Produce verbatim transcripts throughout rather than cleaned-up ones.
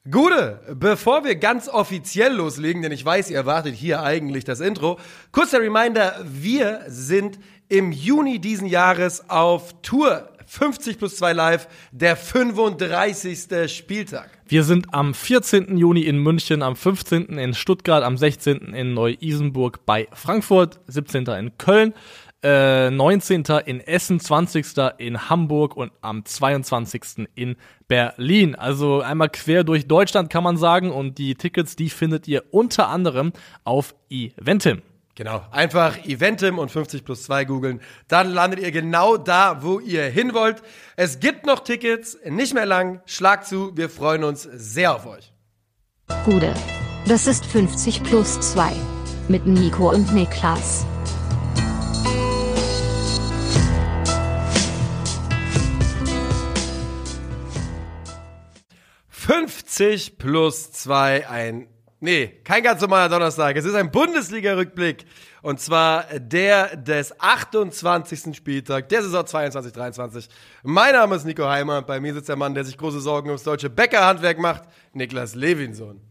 Gude, bevor wir ganz offiziell loslegen, denn ich weiß, ihr erwartet hier eigentlich das Intro, kurzer Reminder, wir sind im Juni diesen Jahres auf Tour. fünfzig plus zwei live, der fünfunddreißigste Spieltag. Wir sind am vierzehnten Juni in München, am fünfzehnten in Stuttgart, am sechzehnten in Neu-Isenburg bei Frankfurt, siebzehnten in Köln, äh, neunzehnten in Essen, zwanzigsten in Hamburg und am zweiundzwanzigsten in Berlin. Also einmal quer durch Deutschland kann man sagen, und die Tickets, die findet ihr unter anderem auf Eventim. Genau, einfach Eventim und fünfzig plus zwei googeln, dann landet ihr genau da, wo ihr hin wollt. Es gibt noch Tickets, nicht mehr lang, schlag zu, wir freuen uns sehr auf euch. Gude, das ist fünfzig plus zwei mit Nico und Niklas. fünfzig plus zwei, ein Nee, kein ganz normaler Donnerstag. Es ist ein Bundesliga-Rückblick. Und zwar der des achtundzwanzigsten Spieltag der Saison zweiundzwanzig dreiundzwanzig. Mein Name ist Nico Heimer und bei mir sitzt der Mann, der sich große Sorgen ums deutsche Bäckerhandwerk macht, Niklas Levinson.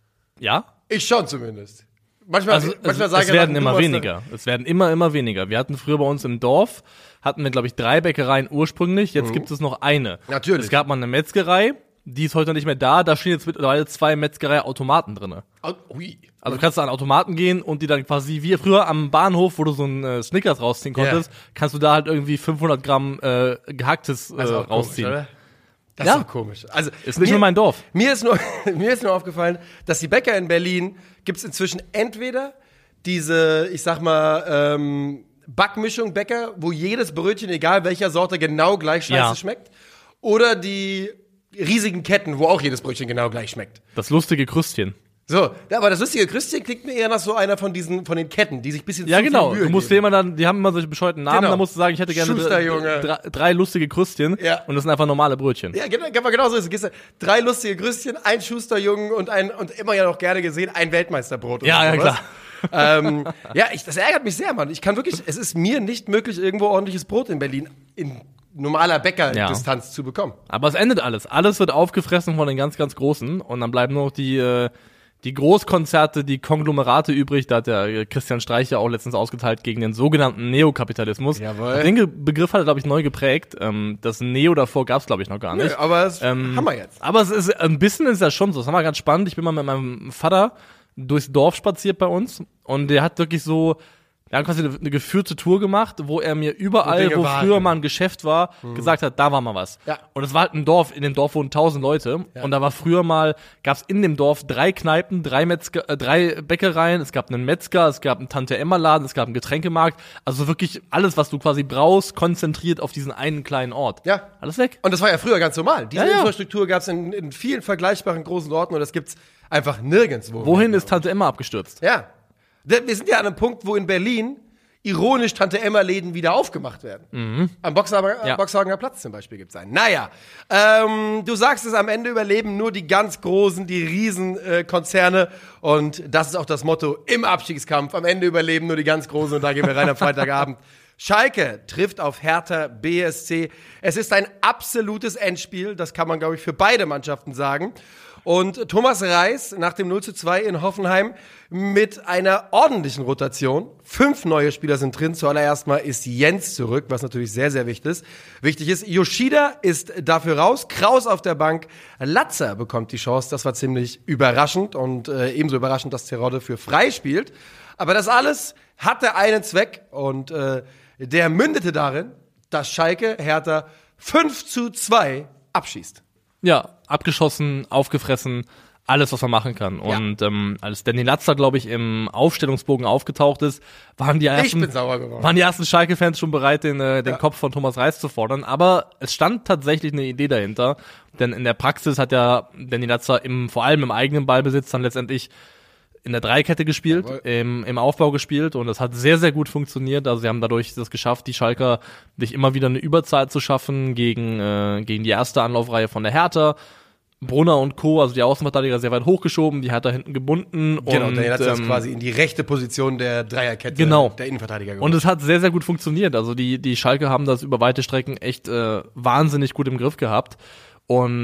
Ja? Ich schon zumindest. Manchmal, also, manchmal also, sage es ich werden ja, immer weniger. Es werden immer, immer weniger. Wir hatten früher bei uns im Dorf, hatten wir, glaube ich, drui Bäckereien ursprünglich. Jetzt mhm. gibt es noch eine. Natürlich. Es gab mal eine Metzgerei. Die ist heute nicht mehr da, da stehen jetzt mittlerweile zwei Metzgerei-Automaten drin. Ui. Also du kannst du an Automaten gehen und die dann quasi, wie früher am Bahnhof, wo du so einen äh, Snickers rausziehen konntest, yeah. kannst du da halt irgendwie fünfhundert Gramm äh, gehacktes äh, rausziehen. Komisch, oder? Das ja. ist doch komisch. Also, ist nicht mir, nur mein Dorf. Mir ist nur, mir ist nur aufgefallen, dass die Bäcker in Berlin gibt's inzwischen entweder diese, ich sag mal, ähm, Backmischung Bäcker, wo jedes Brötchen, egal welcher Sorte, genau gleich scheiße ja. schmeckt, oder die riesigen Ketten, wo auch jedes Brötchen genau gleich schmeckt. Das lustige Krüstchen. So, aber das lustige Krüstchen klingt mir eher nach so einer von diesen, von den Ketten, die sich ein bisschen ja, zu genau. viel Mühe Du musst dir immer dann, die haben immer solche bescheuerten Namen, genau. da musst du sagen, ich hätte gerne Schusterjunge. drei, drei lustige Krüstchen ja. und das sind einfach normale Brötchen. Ja, genau, genau so ist es. Drei lustige Krüstchen, ein Schusterjungen und ein, und immer ja noch gerne gesehen, ein Weltmeisterbrot. Ja, ja, klar. ähm, ja, ich, das ärgert mich sehr, Mann. Ich kann wirklich, es ist mir nicht möglich, irgendwo ordentliches Brot in Berlin in normaler Bäckerdistanz ja. zu bekommen. Aber es endet alles. Alles wird aufgefressen von den ganz, ganz Großen und dann bleiben nur noch die, äh, die Großkonzerte, die Konglomerate übrig. Da hat der Christian Streich ja auch letztens ausgeteilt gegen den sogenannten Neokapitalismus. Jawohl. Den Begriff hat er, glaube ich, neu geprägt. Ähm, das Neo davor gab es, glaube ich, noch gar nicht. Nö, aber das ähm, haben wir jetzt. Aber es ist, ein bisschen ist das schon so. Das war ganz spannend. Ich bin mal mit meinem Vater durchs Dorf spaziert bei uns und der hat wirklich so, wir haben quasi eine, eine geführte Tour gemacht, wo er mir überall, wo warten. früher mal ein Geschäft war, mhm. gesagt hat, da war mal was. Ja. Und es war halt ein Dorf, in dem Dorf wohnen tausend Leute. Ja. Und da war früher mal, gab es in dem Dorf drei Kneipen, drei Metzger, äh, drei Bäckereien, es gab einen Metzger, es gab einen Tante-Emma-Laden, es gab einen Getränkemarkt. Also wirklich alles, was du quasi brauchst, konzentriert auf diesen einen kleinen Ort. Ja. Alles weg. Und das war ja früher ganz normal. Diese ja, ja. Infrastruktur gab es in, in vielen vergleichbaren großen Orten und das gibt's einfach nirgendwo. Wohin ist Tante Emma abgestürzt? Ja. Wir sind ja an einem Punkt, wo in Berlin ironisch Tante-Emma-Läden wieder aufgemacht werden. Mhm. Am Boxhagener, ja. Boxhagener Platz zum Beispiel gibt's einen. Naja, ähm, du sagst es, am Ende überleben nur die ganz Großen, die Riesenkonzerne. Äh, und das ist auch das Motto im Abstiegskampf. Am Ende überleben nur die ganz Großen und da gehen wir rein am Freitagabend. Schalke trifft auf Hertha B S C. Es ist ein absolutes Endspiel. Das kann man, glaube ich, für beide Mannschaften sagen. Und Thomas Reis nach dem null zu zwei in Hoffenheim mit einer ordentlichen Rotation. Fünf neue Spieler sind drin. Zuallererst mal ist Jens zurück, was natürlich sehr, sehr wichtig ist. Wichtig ist, Yoshida ist dafür raus. Kraus auf der Bank. Latzer bekommt die Chance. Das war ziemlich überraschend und äh, ebenso überraschend, dass Terodde für frei spielt. Aber das alles hatte einen Zweck und äh, der mündete darin, dass Schalke Hertha fünf zu zwei abschießt. Ja, abgeschossen, aufgefressen, alles, was man machen kann. Ja. Und ähm, als Danny Latzer, glaube ich, im Aufstellungsbogen aufgetaucht ist, waren die ersten, ich bin sauer geworden. waren die ersten Schalke-Fans schon bereit, den, äh, den ja. Kopf von Thomas Reis zu fordern. Aber es stand tatsächlich eine Idee dahinter. Denn in der Praxis hat ja Danny Latzer im, vor allem im eigenen Ballbesitz dann letztendlich in der Dreikette gespielt, im, im Aufbau gespielt und das hat sehr, sehr gut funktioniert. Also sie haben dadurch das geschafft, die Schalker sich immer wieder eine Überzahl zu schaffen gegen, äh, gegen die erste Anlaufreihe von der Hertha. Brunner und Co., also die Außenverteidiger, sehr weit hochgeschoben, die Hertha hinten gebunden. Genau, und der hat das ähm, quasi in die rechte Position der Dreierkette genau. der Innenverteidiger geholt. Und es hat sehr, sehr gut funktioniert. Also die, die Schalke haben das über weite Strecken echt äh, wahnsinnig gut im Griff gehabt und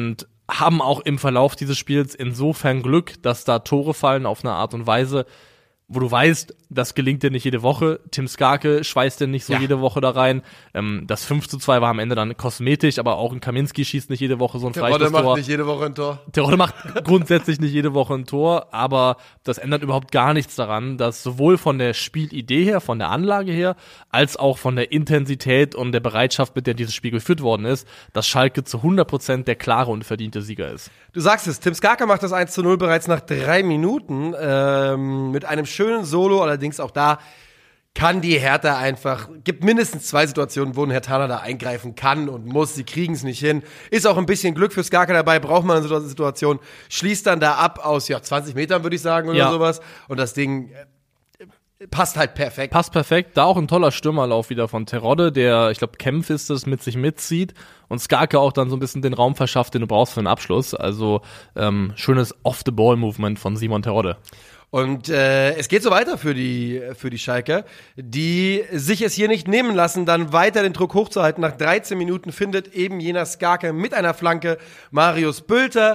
haben auch im Verlauf dieses Spiels insofern Glück, dass da Tore fallen auf eine Art und Weise, wo du weißt, das gelingt dir nicht jede Woche. Tim Skarke schweißt dir nicht so ja. jede Woche da rein. Ähm, das fünf zu zwei war am Ende dann kosmetisch, aber auch ein Kaminski schießt nicht jede Woche so ein Freistoßtor. Terodde macht nicht jede Woche ein Tor. Terodde macht grundsätzlich nicht jede Woche ein Tor, aber das ändert überhaupt gar nichts daran, dass sowohl von der Spielidee her, von der Anlage her, als auch von der Intensität und der Bereitschaft, mit der dieses Spiel geführt worden ist, dass Schalke zu hundert Prozent der klare und verdiente Sieger ist. Du sagst es, Tim Skarke macht das eins zu null bereits nach drei Minuten ähm, mit einem schönen Solo, allerdings auch da kann die Hertha einfach, gibt mindestens zwei Situationen, wo ein Herthaner da eingreifen kann und muss, sie kriegen es nicht hin. Ist auch ein bisschen Glück für Skarke dabei, braucht man eine Situation, schließt dann da ab aus ja zwanzig Metern, würde ich sagen, oder ja. sowas. Und das Ding äh, passt halt perfekt. Passt perfekt, da auch ein toller Stürmerlauf wieder von Terodde, der, ich glaube, Kempf ist es, mit sich mitzieht und Skarke auch dann so ein bisschen den Raum verschafft, den du brauchst für den Abschluss. Also ähm, schönes Off-the-Ball-Movement von Simon Terodde. Und äh, es geht so weiter für die für die Schalker, die sich es hier nicht nehmen lassen, dann weiter den Druck hochzuhalten. Nach dreizehn Minuten findet eben jener Skarke mit einer Flanke Marius Bülter.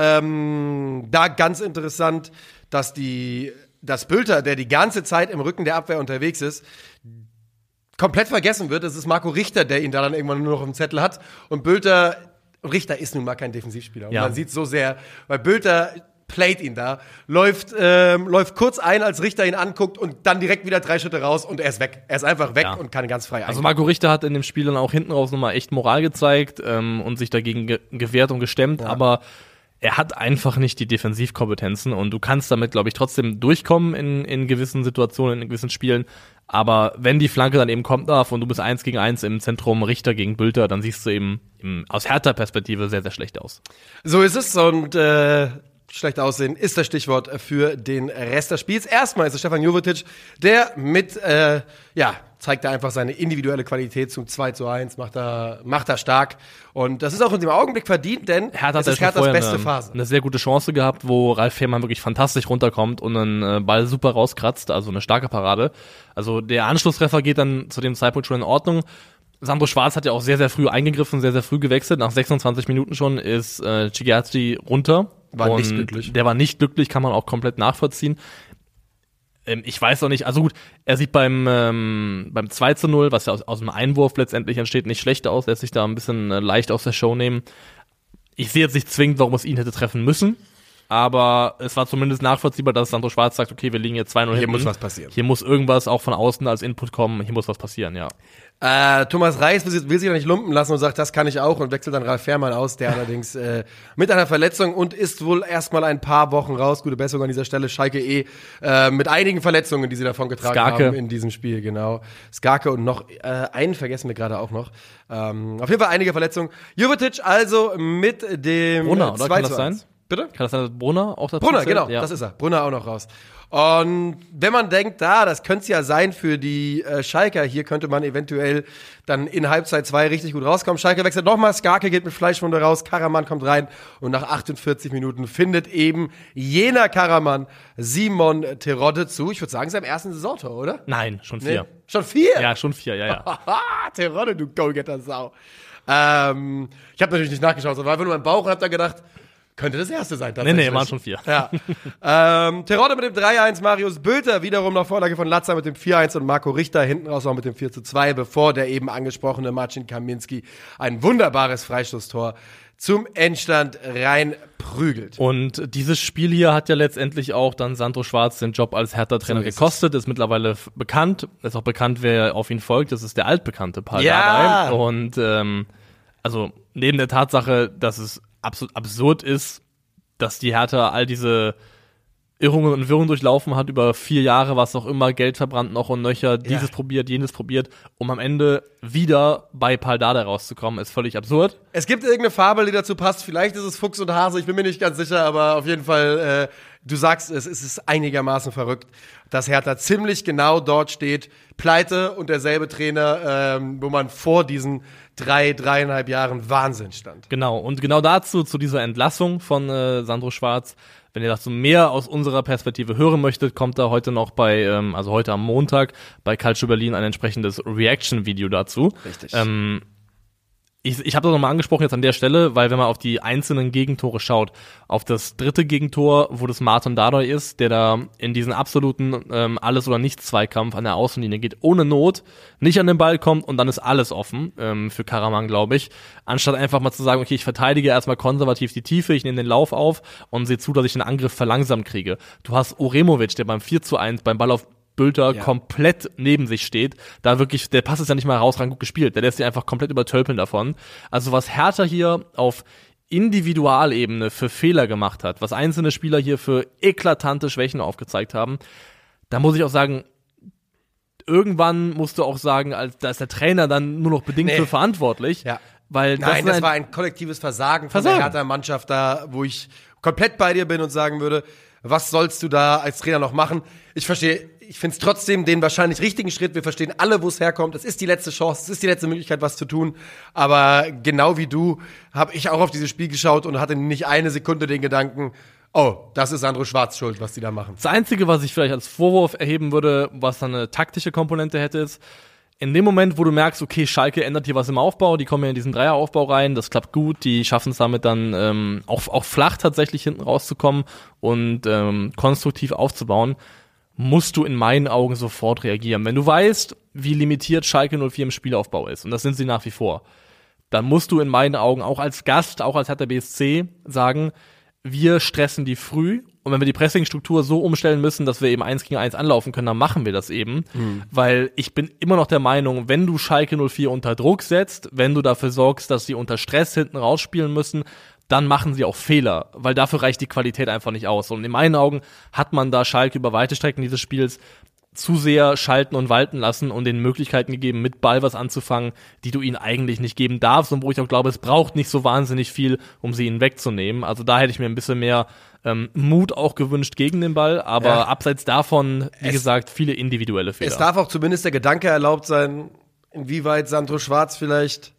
Ähm, da ganz interessant, dass die dass Bülter, der die ganze Zeit im Rücken der Abwehr unterwegs ist, komplett vergessen wird. Es ist Marco Richter, der ihn da dann irgendwann nur noch auf dem Zettel hat. Und Bülter, Richter ist nun mal kein Defensivspieler. Und ja. man sieht so sehr, weil Bülter playt ihn da, läuft, ähm, läuft kurz ein, als Richter ihn anguckt und dann direkt wieder drei Schritte raus und er ist weg. Er ist einfach weg ja. und kann ganz frei eingehen. Also Marco Richter hat in dem Spiel dann auch hinten raus nochmal echt Moral gezeigt ähm, und sich dagegen ge- gewehrt und gestemmt, ja. aber er hat einfach nicht die Defensivkompetenzen und du kannst damit, glaube ich, trotzdem durchkommen in, in gewissen Situationen, in gewissen Spielen. Aber wenn die Flanke dann eben kommt darf und du bist eins gegen eins im Zentrum, Richter gegen Bülter, dann siehst du eben im, aus Hertha-Perspektive sehr, sehr schlecht aus. So ist es und äh schlecht aussehen ist das Stichwort für den Rest des Spiels. Erstmal ist es Stefan Jovetic, der mit, äh, ja, zeigt er einfach seine individuelle Qualität zum zwei zu eins, macht er, macht er stark. Und das ist auch in dem Augenblick verdient, denn Hertha es ist Herthas beste eine, Phase. Eine sehr gute Chance gehabt, wo Ralf Fährmann wirklich fantastisch runterkommt und einen Ball super rauskratzt, also eine starke Parade. Also der Anschlusstreffer geht dann zu dem Zeitpunkt schon in Ordnung. Sandro Schwarz hat ja auch sehr, sehr früh eingegriffen, sehr, sehr früh gewechselt. Nach sechsundzwanzig Minuten schon ist äh, Chigiazzi runter. War und nicht glücklich. Der war nicht glücklich, kann man auch komplett nachvollziehen. Ähm, ich weiß auch nicht, also gut, er sieht beim ähm, beim zwei zu null, was ja aus, aus dem Einwurf letztendlich entsteht, nicht schlecht aus, lässt sich da ein bisschen äh, leicht aus der Show nehmen. Ich sehe jetzt nicht zwingend, warum es ihn hätte treffen müssen. Aber es war zumindest nachvollziehbar, dass Sandro Schwarz sagt, okay, wir liegen jetzt zwei null Hier hinten. muss was passieren. Hier muss irgendwas auch von außen als Input kommen. Hier muss was passieren, ja. Äh, Thomas Reis will, will sich ja nicht lumpen lassen und sagt, das kann ich auch und wechselt dann Ralf Fährmann aus, der allerdings äh, mit einer Verletzung und ist wohl erstmal ein paar Wochen raus. Gute Besserung an dieser Stelle. Schalke eh äh, mit einigen Verletzungen, die sie davon getragen Skarke. haben in diesem Spiel, genau. Skarke und noch äh, einen vergessen wir gerade auch noch. Ähm, auf jeden Fall einige Verletzungen. Jovetic also mit dem Brunner, oder? Kann das zwei zu eins. sein? Bitte? Kann das sein, dass Brunner auch dazu Brunner, zählt? genau, Ja. das ist er. Brunner auch noch raus. Und wenn man denkt, da, das könnte es ja sein für die äh, Schalker, hier könnte man eventuell dann in Halbzeit zwei richtig gut rauskommen. Schalke wechselt nochmal, Skarke geht mit Fleischwunde raus, Karaman kommt rein und nach achtundvierzig Minuten findet eben jener Karaman Simon Terodde zu. Ich würde sagen, sein ersten Saisontor, oder? Nein, schon vier. Nee. Schon vier? Ja, schon vier, ja, ja. Terodde, du Go-Getter-Sau. Ähm, ich habe natürlich nicht nachgeschaut, sondern war einfach nur mein Bauch und hab da gedacht, könnte das erste sein. Nee, nee, waren schon vier. Ja. ähm, Terodde mit dem drei eins, Marius Bülter wiederum nach Vorlage von Latza mit dem vier eins und Marco Richter hinten raus auch mit dem vier zu zwei, bevor der eben angesprochene Marcin Kaminski ein wunderbares Freistoßtor zum Endstand reinprügelt. Und dieses Spiel hier hat ja letztendlich auch dann Sandro Schwarz den Job als Hertha-Trainer So ist gekostet, ist mittlerweile f- bekannt, ist auch bekannt, wer auf ihn folgt, das ist der altbekannte Paul Ja. Dardai. Und ähm, also neben der Tatsache, dass es absolut absurd ist, dass die Hertha all diese Irrungen und Wirrungen durchlaufen hat, über vier Jahre, was auch immer, Geld verbrannt noch und nöcher, dieses probiert, jenes probiert, um am Ende wieder bei Paul Dardai rauszukommen, ist völlig absurd. Es gibt irgendeine Fabel, die dazu passt. Vielleicht ist es Fuchs und Hase, ich bin mir nicht ganz sicher, aber auf jeden Fall, äh, du sagst es, es ist einigermaßen verrückt, dass Hertha ziemlich genau dort steht, pleite und derselbe Trainer, ähm, wo man vor diesen drei, dreieinhalb Jahren Wahnsinn stand. Genau, und genau dazu, zu dieser Entlassung von äh, Sandro Schwarz, wenn ihr dazu mehr aus unserer Perspektive hören möchtet, kommt da heute noch bei, ähm, also heute am Montag, bei Calcio Berlin ein entsprechendes Reaction-Video dazu. Richtig. Ähm, Ich, ich habe das nochmal angesprochen jetzt an der Stelle, weil wenn man auf die einzelnen Gegentore schaut, auf das dritte Gegentor, wo das Martin Dardai ist, der da in diesen absoluten ähm, Alles-oder-Nichts-Zweikampf an der Außenlinie geht, ohne Not, nicht an den Ball kommt und dann ist alles offen ähm, für Karaman, glaube ich. Anstatt einfach mal zu sagen, okay, ich verteidige erstmal konservativ die Tiefe, ich nehme den Lauf auf und sehe zu, dass ich den Angriff verlangsamt kriege. Du hast Oremovic, der beim vier zu eins beim Ball auf Bülter ja. komplett neben sich steht, da wirklich, der Pass ist ja nicht mal herausragend gut gespielt, der lässt sich einfach komplett übertölpeln davon. Also was Hertha hier auf Individualebene für Fehler gemacht hat, was einzelne Spieler hier für eklatante Schwächen aufgezeigt haben, da muss ich auch sagen, irgendwann musst du auch sagen, als, da ist der Trainer dann nur noch bedingt nee. für verantwortlich. Ja. Weil Nein, das, das war ein kollektives Versagen, Versagen von der Hertha-Mannschaft da, wo ich komplett bei dir bin und sagen würde, was sollst du da als Trainer noch machen? Ich verstehe, ich finde es trotzdem den wahrscheinlich richtigen Schritt. Wir verstehen alle, wo es herkommt. Es ist die letzte Chance, es ist die letzte Möglichkeit, was zu tun. Aber genau wie du habe ich auch auf dieses Spiel geschaut und hatte nicht eine Sekunde den Gedanken, oh, das ist Sandro Schwarz schuld, was die da machen. Das Einzige, was ich vielleicht als Vorwurf erheben würde, was dann eine taktische Komponente hätte, ist, in dem Moment, wo du merkst, okay, Schalke ändert hier was im Aufbau, die kommen ja in diesen Dreieraufbau rein, das klappt gut, die schaffen es damit dann ähm, auch, auch flach tatsächlich hinten rauszukommen und ähm, konstruktiv aufzubauen, musst du in meinen Augen sofort reagieren. Wenn du weißt, wie limitiert Schalke null vier im Spielaufbau ist, und das sind sie nach wie vor, dann musst du in meinen Augen auch als Gast, auch als Hertha B S C sagen, wir stressen die früh. Und wenn wir die Pressing-Struktur so umstellen müssen, dass wir eben eins gegen eins anlaufen können, dann machen wir das eben. Mhm. Weil ich bin immer noch der Meinung, wenn du Schalke null vier unter Druck setzt, wenn du dafür sorgst, dass sie unter Stress hinten rausspielen müssen, dann machen sie auch Fehler. Weil dafür reicht die Qualität einfach nicht aus. Und in meinen Augen hat man da Schalke über weite Strecken dieses Spiels zu sehr schalten und walten lassen und den Möglichkeiten gegeben, mit Ball was anzufangen, die du ihnen eigentlich nicht geben darfst und wo ich auch glaube, es braucht nicht so wahnsinnig viel, um sie ihnen wegzunehmen. Also da hätte ich mir ein bisschen mehr ähm, Mut auch gewünscht gegen den Ball, aber ja. abseits davon, wie es, gesagt, viele individuelle Fehler. Es darf auch zumindest der Gedanke erlaubt sein, inwieweit Sandro Schwarz vielleicht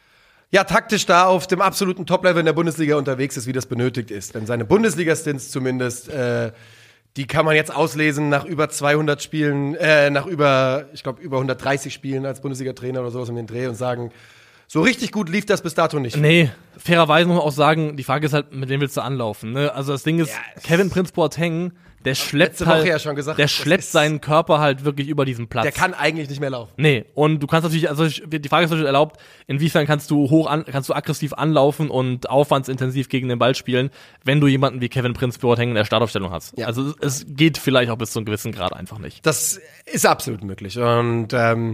ja taktisch da auf dem absoluten Top-Level in der Bundesliga unterwegs ist, wie das benötigt ist. Denn seine Bundesliga-Stints zumindest äh, die kann man jetzt auslesen nach über zweihundert Spielen, äh, nach über, ich glaube, über hundertdreißig Spielen als Bundesliga-Trainer oder sowas um den Dreh und sagen, so richtig gut lief das bis dato nicht. Nee, fairerweise muss man auch sagen, die Frage ist halt, mit wem willst du anlaufen, ne? Also das Ding ist, ja, Kevin Prince Boateng, der schleppt letzte Woche halt, ja schon gesagt, der schleppt seinen Körper halt wirklich über diesen Platz. Der kann eigentlich nicht mehr laufen. Nee, und du kannst natürlich, also die Frage ist natürlich erlaubt, inwiefern kannst du hoch an, kannst du aggressiv anlaufen und aufwandsintensiv gegen den Ball spielen, wenn du jemanden wie Kevin Prince Boateng in der Startaufstellung hast. Ja. Also es geht vielleicht auch bis zu einem gewissen Grad einfach nicht. Das ist absolut möglich und ähm,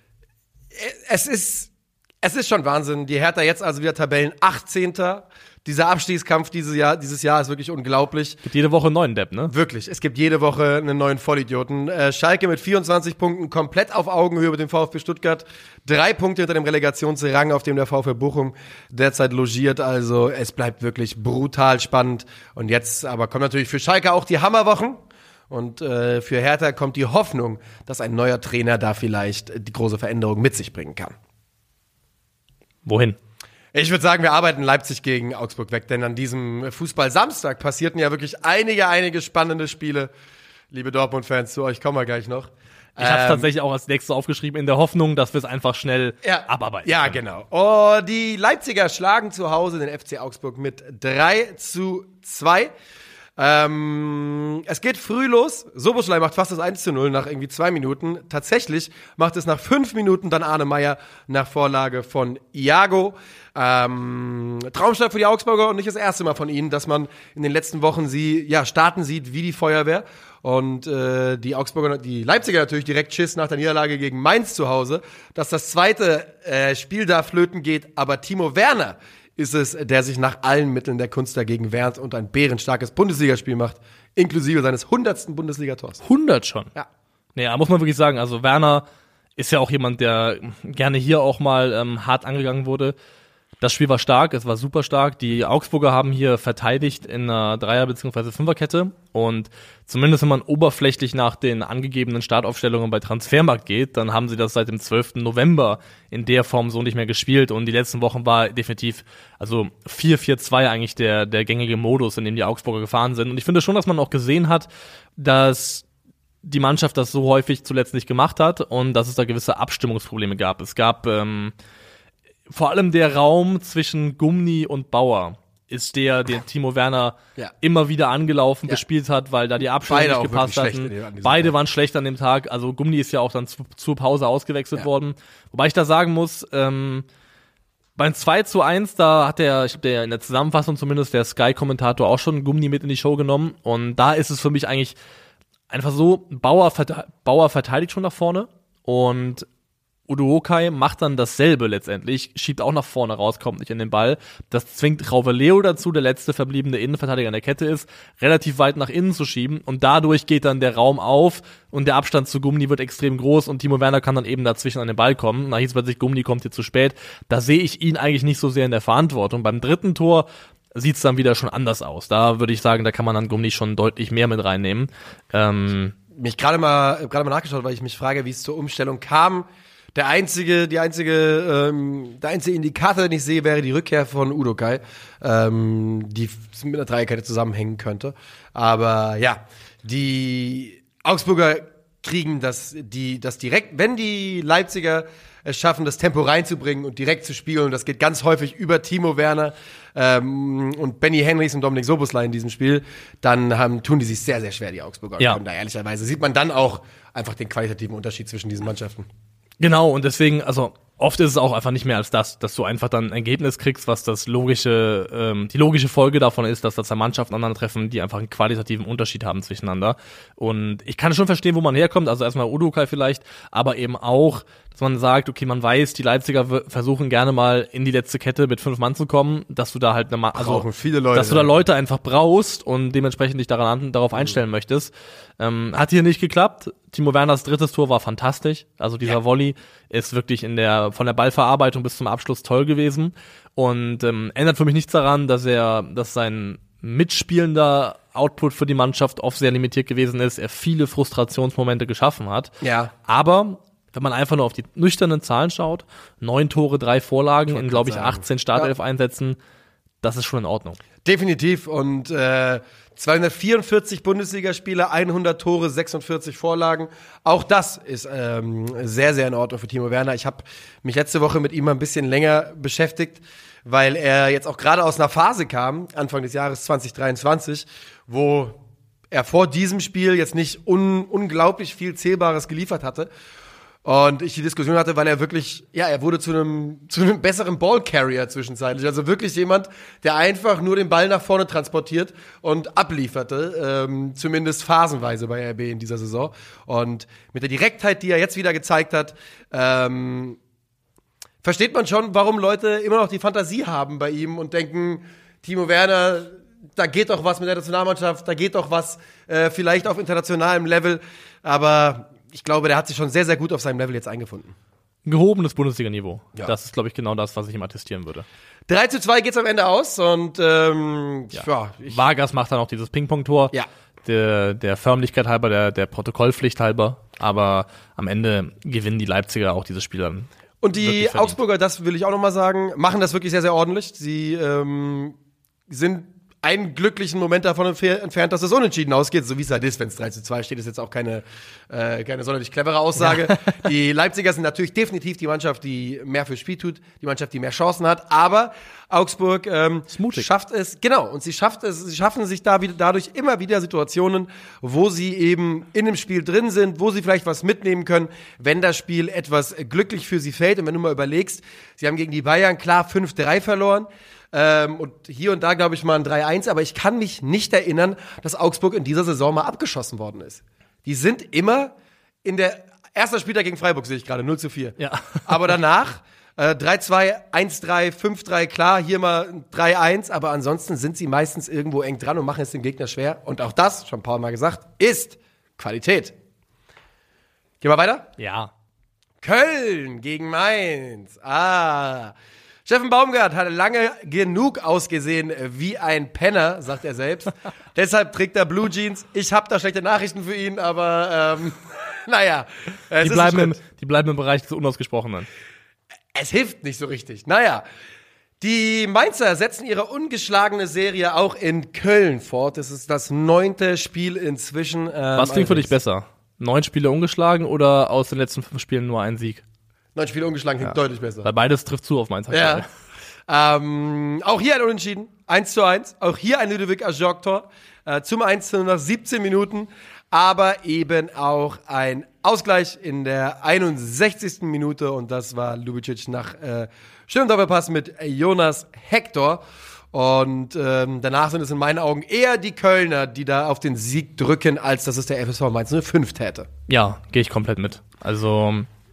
es ist es ist schon Wahnsinn. Die Hertha jetzt also wieder Tabellen achtzehnter Dieser Abstiegskampf dieses Jahr, dieses Jahr ist wirklich unglaublich. Es gibt jede Woche einen neuen Depp, ne? Wirklich, es gibt jede Woche einen neuen Vollidioten. Äh, Schalke mit vierundzwanzig Punkten, komplett auf Augenhöhe mit dem VfB Stuttgart. Drei Punkte hinter dem Relegationsrang, auf dem der VfB Bochum derzeit logiert. Also es bleibt wirklich brutal spannend. Und jetzt aber kommen natürlich für Schalke auch die Hammerwochen. Und äh, für Hertha kommt die Hoffnung, dass ein neuer Trainer da vielleicht die große Veränderung mit sich bringen kann. Wohin? Ich würde sagen, wir arbeiten Leipzig gegen Augsburg weg, denn an diesem Fußball-Samstag passierten ja wirklich einige, einige spannende Spiele. Liebe Dortmund-Fans, zu euch kommen wir gleich noch. Ich habe es ähm, tatsächlich auch als nächstes aufgeschrieben, in der Hoffnung, dass wir es einfach schnell ja, abarbeiten Ja, können. genau. Oh, die Leipziger schlagen zu Hause den F C Augsburg mit drei zu zwei. Ähm, es geht früh los. Soboschlei macht fast das eins zu null nach irgendwie zwei Minuten. Tatsächlich macht es nach fünf Minuten dann Arne Meyer nach Vorlage von Iago. Ähm, Traumstart für die Augsburger und nicht das erste Mal von ihnen, dass man in den letzten Wochen sie ja starten sieht wie die Feuerwehr. Und äh, die Augsburger, die Leipziger natürlich direkt Schiss nach der Niederlage gegen Mainz zu Hause, dass das zweite äh, Spiel da flöten geht. Aber Timo Werner ist es, der sich nach allen Mitteln der Kunst dagegen wehrt und ein bärenstarkes Bundesligaspiel macht, inklusive seines hundertsten Bundesligators. hundert schon? Ja. Nee, da muss man wirklich sagen, also Werner ist ja auch jemand, der gerne hier auch mal ähm, hart angegangen wurde. Das Spiel war stark, es war super stark. Die Augsburger haben hier verteidigt in einer Dreier- bzw. Fünferkette und zumindest wenn man oberflächlich nach den angegebenen Startaufstellungen bei Transfermarkt geht, dann haben sie das seit dem zwölften November in der Form so nicht mehr gespielt und die letzten Wochen war definitiv also vier vier zwei eigentlich der der gängige Modus, in dem die Augsburger gefahren sind und ich finde schon, dass man auch gesehen hat, dass die Mannschaft das so häufig zuletzt nicht gemacht hat und dass es da gewisse Abstimmungsprobleme gab. Es gab ähm, vor allem der Raum zwischen Gumni und Bauer ist der, den Timo Werner ja. immer wieder angelaufen, ja. gespielt hat, weil da die Abstände Beide nicht gepasst hatten. Beide Tag. waren schlecht an dem Tag. Also Gumni ist ja auch dann zu, zur Pause ausgewechselt ja. worden. Wobei ich da sagen muss, ähm, beim zwei zu eins, da hat der, ich glaube, der in der Zusammenfassung zumindest, der Sky-Kommentator auch schon Gumni mit in die Show genommen. Und da ist es für mich eigentlich einfach so, Bauer, Bauer verteidigt schon nach vorne und Udokai macht dann dasselbe letztendlich, schiebt auch nach vorne raus, kommt nicht in den Ball. Das zwingt Rauveleo dazu, der letzte verbliebene Innenverteidiger an der Kette ist, relativ weit nach innen zu schieben. Und dadurch geht dann der Raum auf und der Abstand zu Gumni wird extrem groß und Timo Werner kann dann eben dazwischen an den Ball kommen. Da hieß es plötzlich, Gumni kommt hier zu spät. Da sehe ich ihn eigentlich nicht so sehr in der Verantwortung. Beim dritten Tor sieht's dann wieder schon anders aus. Da würde ich sagen, da kann man dann Gumni schon deutlich mehr mit reinnehmen. Ähm, mich gerade mal, gerade mal nachgeschaut, weil ich mich frage, wie es zur Umstellung kam. Der einzige, die einzige, ähm, der einzige Indikator, den ich sehe, wäre die Rückkehr von Udokai, ähm, die mit einer Dreierkette zusammenhängen könnte. Aber ja, die Augsburger kriegen das, die, das direkt, wenn die Leipziger es schaffen, das Tempo reinzubringen und direkt zu spielen, und das geht ganz häufig über Timo Werner ähm, und Benny Henrichs und Dominik Szoboszlai in diesem Spiel, dann haben, tun die sich sehr, sehr schwer, die Augsburger. Ja. Und da ehrlicherweise sieht man dann auch einfach den qualitativen Unterschied zwischen diesen Mannschaften. Genau, und deswegen, also oft ist es auch einfach nicht mehr als das, dass du einfach dann ein Ergebnis kriegst, was das logische, ähm, die logische Folge davon ist, dass da zwei Mannschaften aufeinandertreffen, die einfach einen qualitativen Unterschied haben zwischeneinander. Und ich kann schon verstehen, wo man herkommt, also erstmal Udokai vielleicht, aber eben auch, dass man sagt, okay, man weiß, die Leipziger w- versuchen gerne mal in die letzte Kette mit fünf Mann zu kommen, dass du da halt eine Ma- also viele Leute, dass du da Leute einfach brauchst und dementsprechend dich daran darauf einstellen mhm. möchtest. Ähm, hat hier nicht geklappt. Timo Werners drittes Tor war fantastisch. Also dieser ja. Volley ist wirklich in der von der Ballverarbeitung bis zum Abschluss toll gewesen und ähm, ändert für mich nichts daran, dass er, dass sein mitspielender Output für die Mannschaft oft sehr limitiert gewesen ist. Er viele Frustrationsmomente geschaffen hat. Ja. Aber wenn man einfach nur auf die nüchternen Zahlen schaut, neun Tore, drei Vorlagen in, glaube ich, achtzehn Startelf-Einsätzen, das ist schon in Ordnung. Definitiv. Und äh, zweihundertvierundvierzig Bundesligaspiele, hundert Tore, sechsundvierzig Vorlagen. Auch das ist ähm, sehr, sehr in Ordnung für Timo Werner. Ich habe mich letzte Woche mit ihm mal ein bisschen länger beschäftigt, weil er jetzt auch gerade aus einer Phase kam, Anfang des Jahres zwanzig dreiundzwanzig, wo er vor diesem Spiel jetzt nicht un- unglaublich viel Zählbares geliefert hatte. Und ich die Diskussion hatte, weil er wirklich, ja, er wurde zu einem zu einem besseren Ballcarrier zwischenzeitlich. Also wirklich jemand, der einfach nur den Ball nach vorne transportiert und ablieferte, ähm, zumindest phasenweise bei R B in dieser Saison. Und mit der Direktheit, die er jetzt wieder gezeigt hat, ähm, versteht man schon, warum Leute immer noch die Fantasie haben bei ihm und denken, Timo Werner, da geht doch was mit der Nationalmannschaft, da geht doch was äh, vielleicht auf internationalem Level, aber ich glaube, der hat sich schon sehr, sehr gut auf seinem Level jetzt eingefunden. Gehobenes Bundesliga-Niveau. Ja. Das ist, glaube ich, genau das, was ich ihm attestieren würde. drei zu zwei geht's am Ende aus und ähm, ja. Ja, ich Vargas macht dann auch dieses Ping-Pong-Tor. Ja. Der, der Förmlichkeit halber, der, der Protokollpflicht halber. Aber am Ende gewinnen die Leipziger auch dieses Spiel dann. Und die Augsburger, das will ich auch noch mal sagen, machen das wirklich sehr, sehr ordentlich. Sie ähm, sind einen glücklichen Moment davon entfernt, dass es unentschieden ausgeht, so wie es halt ist, wenn es drei zu zwei steht, ist jetzt auch keine, äh, keine sonderlich clevere Aussage. Ja. Die Leipziger sind natürlich definitiv die Mannschaft, die mehr fürs Spiel tut, die Mannschaft, die mehr Chancen hat, aber Augsburg ähm, schafft es, genau, und sie schafft es, sie schaffen sich da wieder, dadurch immer wieder Situationen, wo sie eben in dem Spiel drin sind, wo sie vielleicht was mitnehmen können, wenn das Spiel etwas glücklich für sie fällt. Und wenn du mal überlegst, sie haben gegen die Bayern klar fünf drei verloren, Ähm, und hier und da, glaube ich, mal ein drei eins, aber ich kann mich nicht erinnern, dass Augsburg in dieser Saison mal abgeschossen worden ist. Die sind immer in der, erster Spieltag gegen Freiburg sehe ich gerade, null zu vier. Ja. Aber danach äh, drei zwei, eins drei, fünf drei, klar, hier mal drei eins, aber ansonsten sind sie meistens irgendwo eng dran und machen es dem Gegner schwer. Und auch das, schon ein paar Mal gesagt, ist Qualität. Gehen wir weiter? Ja. Köln gegen Mainz. Ah, Steffen Baumgart hat lange genug ausgesehen wie ein Penner, sagt er selbst. Deshalb trägt er Blue Jeans. Ich habe da schlechte Nachrichten für ihn, aber ähm, naja. Es die, ist bleiben im, die bleiben im Bereich des Unausgesprochenen. Es hilft nicht so richtig. Naja, die Mainzer setzen ihre ungeschlagene Serie auch in Köln fort. Das ist das neunte Spiel inzwischen. Ähm, Was klingt für dich besser? Neun Spiele ungeschlagen oder aus den letzten fünf Spielen nur ein Sieg? Neun Spiele ungeschlagen klingt ja. deutlich besser. Weil beides trifft zu auf Mainz. Ja. Ähm, auch hier ein Unentschieden. eins zu eins. Auch hier ein Ludovic Ajorc-Tor. Äh, zum eins zu null nach siebzehn Minuten. Aber eben auch ein Ausgleich in der einundsechzigsten Minute. Und das war Lubicic nach äh, schönem Doppelpass mit Jonas Hector. Und ähm, danach sind es in meinen Augen eher die Kölner, die da auf den Sieg drücken, als dass es der F S V Mainz null fünf täte. Ja, gehe ich komplett mit. Also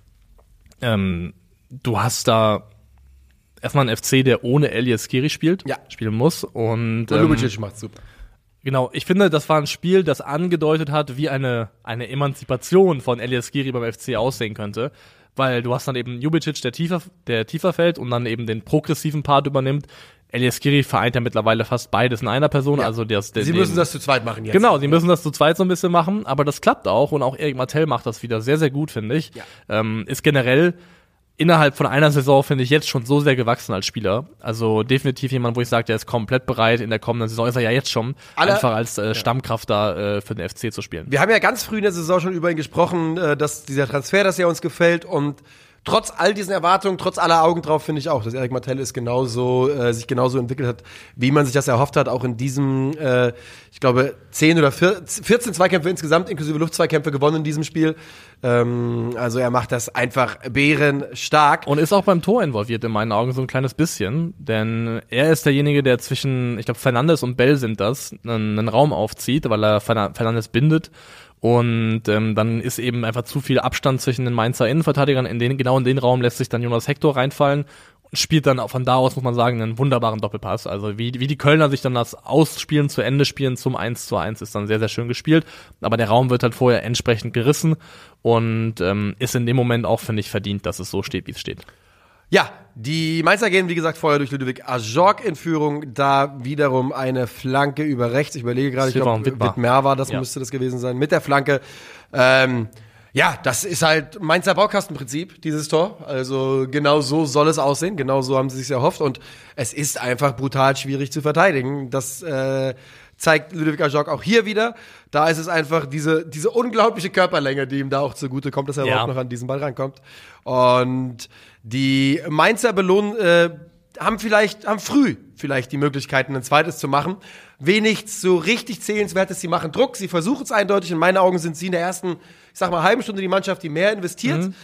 ähm, du hast da erstmal einen F C, der ohne Elias Skiri spielt, ja. spielen muss. Und, und Lubicic ähm, macht's super. Genau, ich finde, das war ein Spiel, das angedeutet hat, wie eine, eine Emanzipation von Elias Skiri beim F C aussehen könnte. Weil du hast dann eben Ljubicic, der tiefer, der tiefer fällt und dann eben den progressiven Part übernimmt. Elias Skiri vereint ja mittlerweile fast beides in einer Person. Ja. Also der, der, sie müssen den, das zu zweit machen jetzt. Genau, sie müssen das zu zweit so ein bisschen machen, aber das klappt auch und auch Erik Martell macht das wieder sehr, sehr gut, finde ich. Ja. Ähm, ist generell innerhalb von einer Saison, finde ich, jetzt schon so sehr gewachsen als Spieler. Also definitiv jemand, wo ich sage, der ist komplett bereit. In der kommenden Saison ist er ja jetzt schon Alle, einfach als äh, Stammkraft da äh, für den F C zu spielen. Wir haben ja ganz früh in der Saison schon über ihn gesprochen, äh, dass dieser Transfer, dass er uns gefällt und trotz all diesen Erwartungen, trotz aller Augen drauf, finde ich auch, dass Erik Martell ist genauso, äh, sich genauso entwickelt hat, wie man sich das erhofft hat, auch in diesem, äh, ich glaube, zehn oder vierzehn Zweikämpfe insgesamt, inklusive Luftzweikämpfe gewonnen in diesem Spiel. Ähm, also er macht das einfach bärenstark. Und ist auch beim Tor involviert, in meinen Augen, so ein kleines bisschen, denn er ist derjenige, der zwischen, ich glaube, Fernandes und Bell sind das, einen, einen Raum aufzieht, weil er Fernandes bindet. Und ähm, dann ist eben einfach zu viel Abstand zwischen den Mainzer Innenverteidigern. In den, genau in den Raum lässt sich dann Jonas Hector reinfallen und spielt dann von da aus, muss man sagen, einen wunderbaren Doppelpass. Also wie, wie die Kölner sich dann das Ausspielen, zu Ende spielen zum eins zu eins, ist dann sehr, sehr schön gespielt. Aber der Raum wird halt vorher entsprechend gerissen und ähm, ist in dem Moment auch, finde ich, verdient, dass es so steht, wie es steht. Ja, die Mainzer gehen, wie gesagt, vorher durch Ludovic Ajorc in Führung. Da wiederum eine Flanke über rechts. Ich überlege gerade, ich glaube, Wittmer war das, ja. müsste das gewesen sein. Mit der Flanke. Ähm, ja, das ist halt Mainzer Baukastenprinzip, dieses Tor. Also genau so soll es aussehen. Genau so haben sie sich erhofft. Und es ist einfach brutal schwierig zu verteidigen. Das äh, zeigt Ludovic Ajorc auch hier wieder. Da ist es einfach diese, diese unglaubliche Körperlänge, die ihm da auch zugute kommt, dass er ja. überhaupt noch an diesen Ball rankommt. Und die Mainzer belohnen, äh, haben vielleicht, haben früh vielleicht die Möglichkeiten, ein zweites zu machen. Wenig so richtig Zählenswertes, sie machen Druck, sie versuchen es eindeutig. In meinen Augen sind sie in der ersten, ich sag mal, halben Stunde die Mannschaft, die mehr investiert. Mhm.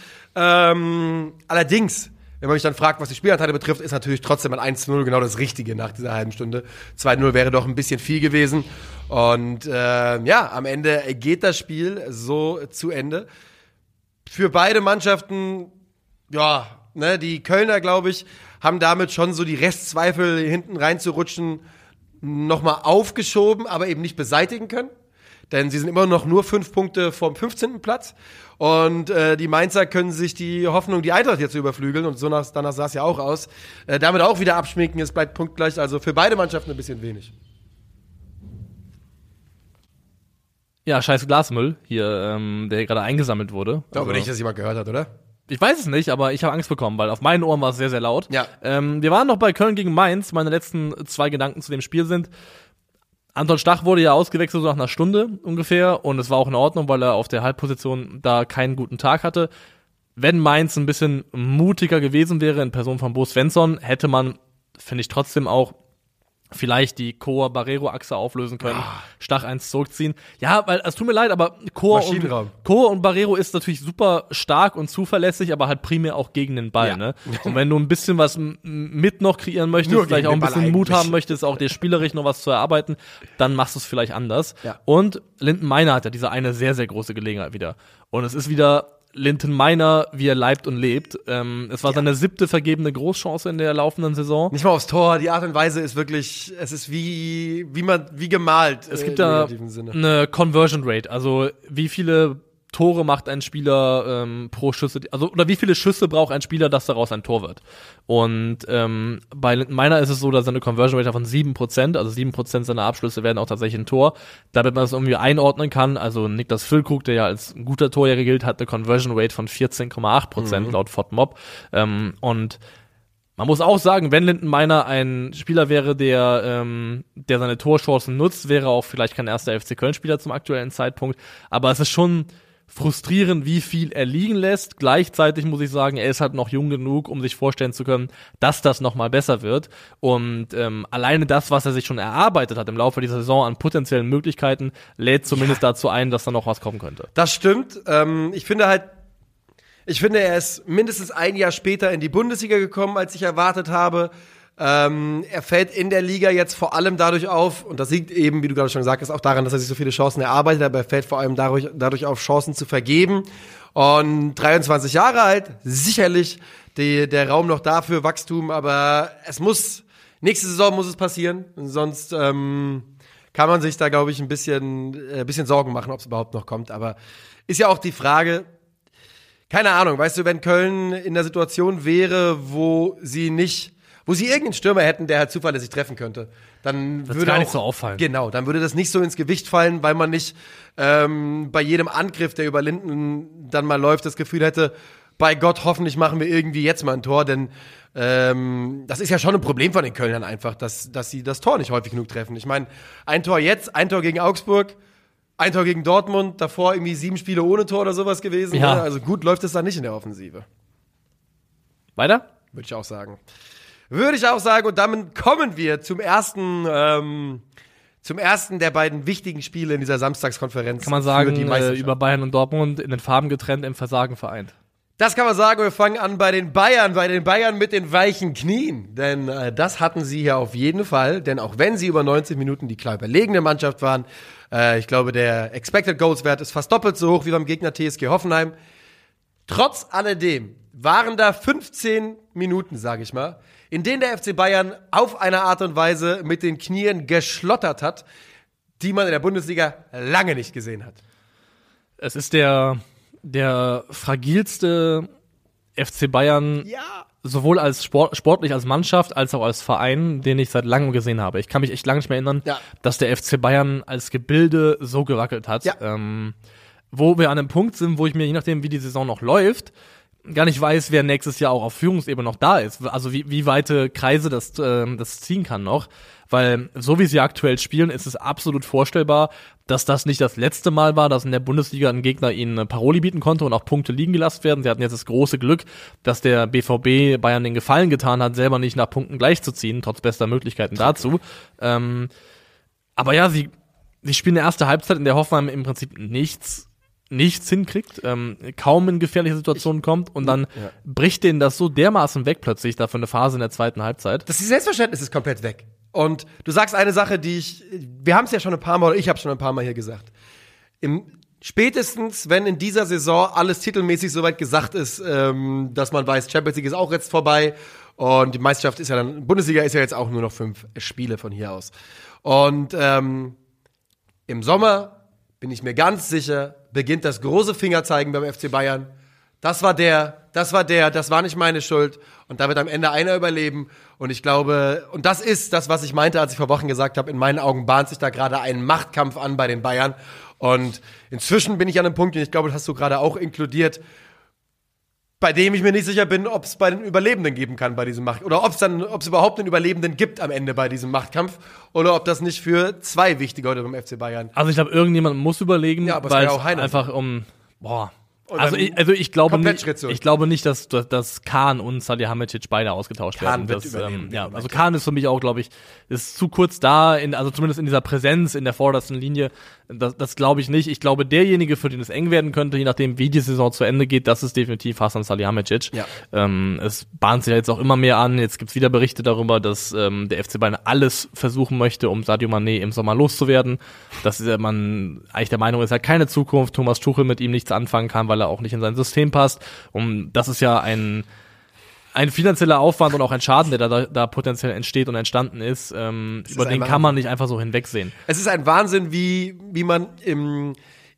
Ähm, allerdings, wenn man mich dann fragt, was die Spielanteile betrifft, ist natürlich trotzdem ein eins zu null genau das Richtige nach dieser halben Stunde. zwei zu null wäre doch ein bisschen viel gewesen. Und äh, ja, am Ende geht das Spiel so zu Ende. Für beide Mannschaften, ja, ne, die Kölner, glaube ich, haben damit schon so die Restzweifel, hinten reinzurutschen, nochmal aufgeschoben, aber eben nicht beseitigen können. Denn sie sind immer noch nur fünf Punkte vom fünfzehnten Platz. Und äh, die Mainzer können sich die Hoffnung, die Eintracht jetzt zu überflügeln, und so nach, danach sah es ja auch aus, äh, damit auch wieder abschminken. Es bleibt punktgleich, also für beide Mannschaften ein bisschen wenig. Ja, scheiß Glasmüll hier, ähm, der gerade eingesammelt wurde. Ich glaube also, nicht, dass jemand gehört hat, oder? Ich weiß es nicht, aber ich habe Angst bekommen, weil auf meinen Ohren war es sehr, sehr laut. Ja. Ähm, wir waren noch bei Köln gegen Mainz. Meine letzten zwei Gedanken zu dem Spiel sind: Anton Stach wurde ja ausgewechselt so nach einer Stunde ungefähr und es war auch in Ordnung, weil er auf der Halbposition da keinen guten Tag hatte. Wenn Mainz ein bisschen mutiger gewesen wäre in Person von Bo Svensson, hätte man, finde ich, trotzdem auch vielleicht die Chor-Barrero-Achse auflösen können, ah. Stach eins zurückziehen. Ja, weil es tut mir leid, aber Chor und, Chor und Barrero ist natürlich super stark und zuverlässig, aber halt primär auch gegen den Ball. Ja. Ne? Und wenn du ein bisschen was m- mit noch kreieren möchtest, Nur vielleicht auch ein bisschen Mut haben möchtest, auch dir spielerisch noch was zu erarbeiten, dann machst du es vielleicht anders. Ja. Und Linden Meiner hat ja diese eine sehr, sehr große Gelegenheit wieder. Und es ist wieder Linden Meiner, wie er leibt und lebt. Ähm, es war ja. seine siebte vergebene Großchance in der laufenden Saison. Nicht mal aufs Tor, die Art und Weise ist wirklich, es ist wie, wie man, wie gemalt. Es gibt äh, da eine Conversion Rate, also wie viele Tore macht ein Spieler ähm, pro Schüsse, also oder wie viele Schüsse braucht ein Spieler, dass daraus ein Tor wird. Und ähm, bei Linden Meiner ist es so, dass er eine Conversion Rate von sieben Prozent, also sieben Prozent seiner Abschlüsse werden auch tatsächlich ein Tor. Damit man das irgendwie einordnen kann, also Niklas Füllkrug, der ja als ein guter Torjäger gilt, hat eine Conversion Rate von vierzehn Komma acht Prozent mhm. laut FODMOB. Ähm, und man muss auch sagen, wenn Linden Meiner ein Spieler wäre, der ähm, der seine Torchancen nutzt, wäre auch vielleicht kein erster F C Köln-Spieler zum aktuellen Zeitpunkt. Aber es ist schon frustrierend, wie viel er liegen lässt. Gleichzeitig muss ich sagen, er ist halt noch jung genug, um sich vorstellen zu können, dass das nochmal besser wird. Und ähm, alleine das, was er sich schon erarbeitet hat im Laufe dieser Saison an potenziellen Möglichkeiten, lädt zumindest ja. dazu ein, dass da noch was kommen könnte. Das stimmt. Ähm, ich finde halt, ich finde, er ist mindestens ein Jahr später in die Bundesliga gekommen, als ich erwartet habe. Ähm, er fällt in der Liga jetzt vor allem dadurch auf, und das liegt eben, wie du gerade schon gesagt hast, auch daran, dass er sich so viele Chancen erarbeitet, aber er fällt vor allem dadurch, dadurch auf, Chancen zu vergeben. Und dreiundzwanzig Jahre alt, sicherlich die, der Raum noch dafür, Wachstum, aber es muss, nächste Saison muss es passieren, sonst ähm, kann man sich da, glaube ich, ein bisschen, äh, bisschen Sorgen machen, ob es überhaupt noch kommt. Aber ist ja auch die Frage, keine Ahnung, weißt du, wenn Köln in der Situation wäre, wo sie nicht wo sie irgendeinen Stürmer hätten, der halt zuverlässig treffen könnte, dann das würde gar auch, nicht so auffallen. Genau, dann würde das nicht so ins Gewicht fallen, weil man nicht ähm, bei jedem Angriff, der über Linden dann mal läuft, das Gefühl hätte, bei Gott, hoffentlich machen wir irgendwie jetzt mal ein Tor, denn ähm, das ist ja schon ein Problem von den Kölnern einfach, dass, dass sie das Tor nicht häufig genug treffen. Ich meine, ein Tor jetzt, ein Tor gegen Augsburg, ein Tor gegen Dortmund, davor irgendwie sieben Spiele ohne Tor oder sowas gewesen. Ja. Ne? Also gut läuft es da nicht in der Offensive. Weiter? Würde ich auch sagen. Würde ich auch sagen, und damit kommen wir zum ersten, ähm, zum ersten der beiden wichtigen Spiele in dieser Samstagskonferenz. Kann man sagen, äh, über Bayern und Dortmund in den Farben getrennt, im Versagen vereint. Das kann man sagen, wir fangen an bei den Bayern, bei den Bayern mit den weichen Knien. Denn äh, das hatten sie hier auf jeden Fall, denn auch wenn sie über neunzig Minuten die klar überlegene Mannschaft waren, äh, ich glaube, der Expected Goals Wert ist fast doppelt so hoch wie beim Gegner T S G Hoffenheim. Trotz alledem waren da fünfzehn Minuten, sage ich mal, in denen der F C Bayern auf eine Art und Weise mit den Knien geschlottert hat, die man in der Bundesliga lange nicht gesehen hat. Es ist der, der fragilste F C Bayern, ja. sowohl als Sport, sportlich als Mannschaft, als auch als Verein, den ich seit langem gesehen habe. Ich kann mich echt lange nicht mehr erinnern, ja. dass der F C Bayern als Gebilde so gewackelt hat. Ja. Ähm, wo wir an einem Punkt sind, wo ich mir, je nachdem, wie die Saison noch läuft, gar nicht weiß, wer nächstes Jahr auch auf Führungsebene noch da ist. Also wie, wie weite Kreise das, äh, das ziehen kann noch. Weil so wie sie aktuell spielen, ist es absolut vorstellbar, dass das nicht das letzte Mal war, dass in der Bundesliga ein Gegner ihnen Paroli bieten konnte und auch Punkte liegen gelassen werden. Sie hatten jetzt das große Glück, dass der B V B Bayern den Gefallen getan hat, selber nicht nach Punkten gleichzuziehen, trotz bester Möglichkeiten dazu. Ähm, aber ja, sie, sie spielen eine erste Halbzeit, in der Hoffenheim im Prinzip nichts nichts hinkriegt, ähm, kaum in gefährliche Situationen ich, kommt und dann ja. bricht denen das so dermaßen weg plötzlich, da für eine Phase in der zweiten Halbzeit. Das ist Selbstverständnis ist komplett weg. Und du sagst eine Sache, die ich, wir haben es ja schon ein paar Mal, oder ich habe schon ein paar Mal hier gesagt. Im, spätestens, wenn in dieser Saison alles titelmäßig soweit gesagt ist, ähm, dass man weiß, Champions League ist auch jetzt vorbei und die Meisterschaft ist ja dann, Bundesliga ist ja jetzt auch nur noch fünf Spiele von hier aus. Und ähm, im Sommer bin ich mir ganz sicher, beginnt das große Fingerzeigen beim F C Bayern. Das war der, das war der, das war nicht meine Schuld. Und da wird am Ende einer überleben. Und ich glaube, und das ist das, was ich meinte, als ich vor Wochen gesagt habe, in meinen Augen bahnt sich da gerade ein Machtkampf an bei den Bayern. Und inzwischen bin ich an einem Punkt, und ich glaube, das hast du gerade auch inkludiert, bei dem ich mir nicht sicher bin, ob es bei den Überlebenden geben kann bei diesem Macht, oder ob es dann, ob es überhaupt einen Überlebenden gibt am Ende bei diesem Machtkampf, oder ob das nicht für zwei wichtige heute beim F C Bayern. Also ich glaube, irgendjemand muss überlegen, ja, aber weil es auch einfach um, boah. Also ich, also ich glaube nicht, ich glaube nicht, dass, dass, dass Kahn und Salihamidzic beide ausgetauscht Kahn werden. Wird das, ähm, ja, also Kahn ist für mich auch, glaube ich, ist zu kurz da, in, also zumindest in dieser Präsenz in der vordersten Linie. Das, das glaube ich nicht. Ich glaube, derjenige, für den es eng werden könnte, je nachdem, wie die Saison zu Ende geht, das ist definitiv Hasan Salihamidzic. Ja. Ähm, es bahnt sich jetzt auch immer mehr an. Jetzt gibt's wieder Berichte darüber, dass ähm, der F C Bayern alles versuchen möchte, um Sadio Mané im Sommer loszuwerden. Dass äh, man eigentlich der Meinung ist, er hat keine Zukunft, Thomas Tuchel mit ihm nichts anfangen kann, weil er auch nicht in sein System passt. Und das ist ja ein ein finanzieller Aufwand und auch ein Schaden, der da, da potenziell entsteht und entstanden ist, ähm, über den kann man nicht einfach so hinwegsehen. Es ist ein Wahnsinn, wie, wie man im,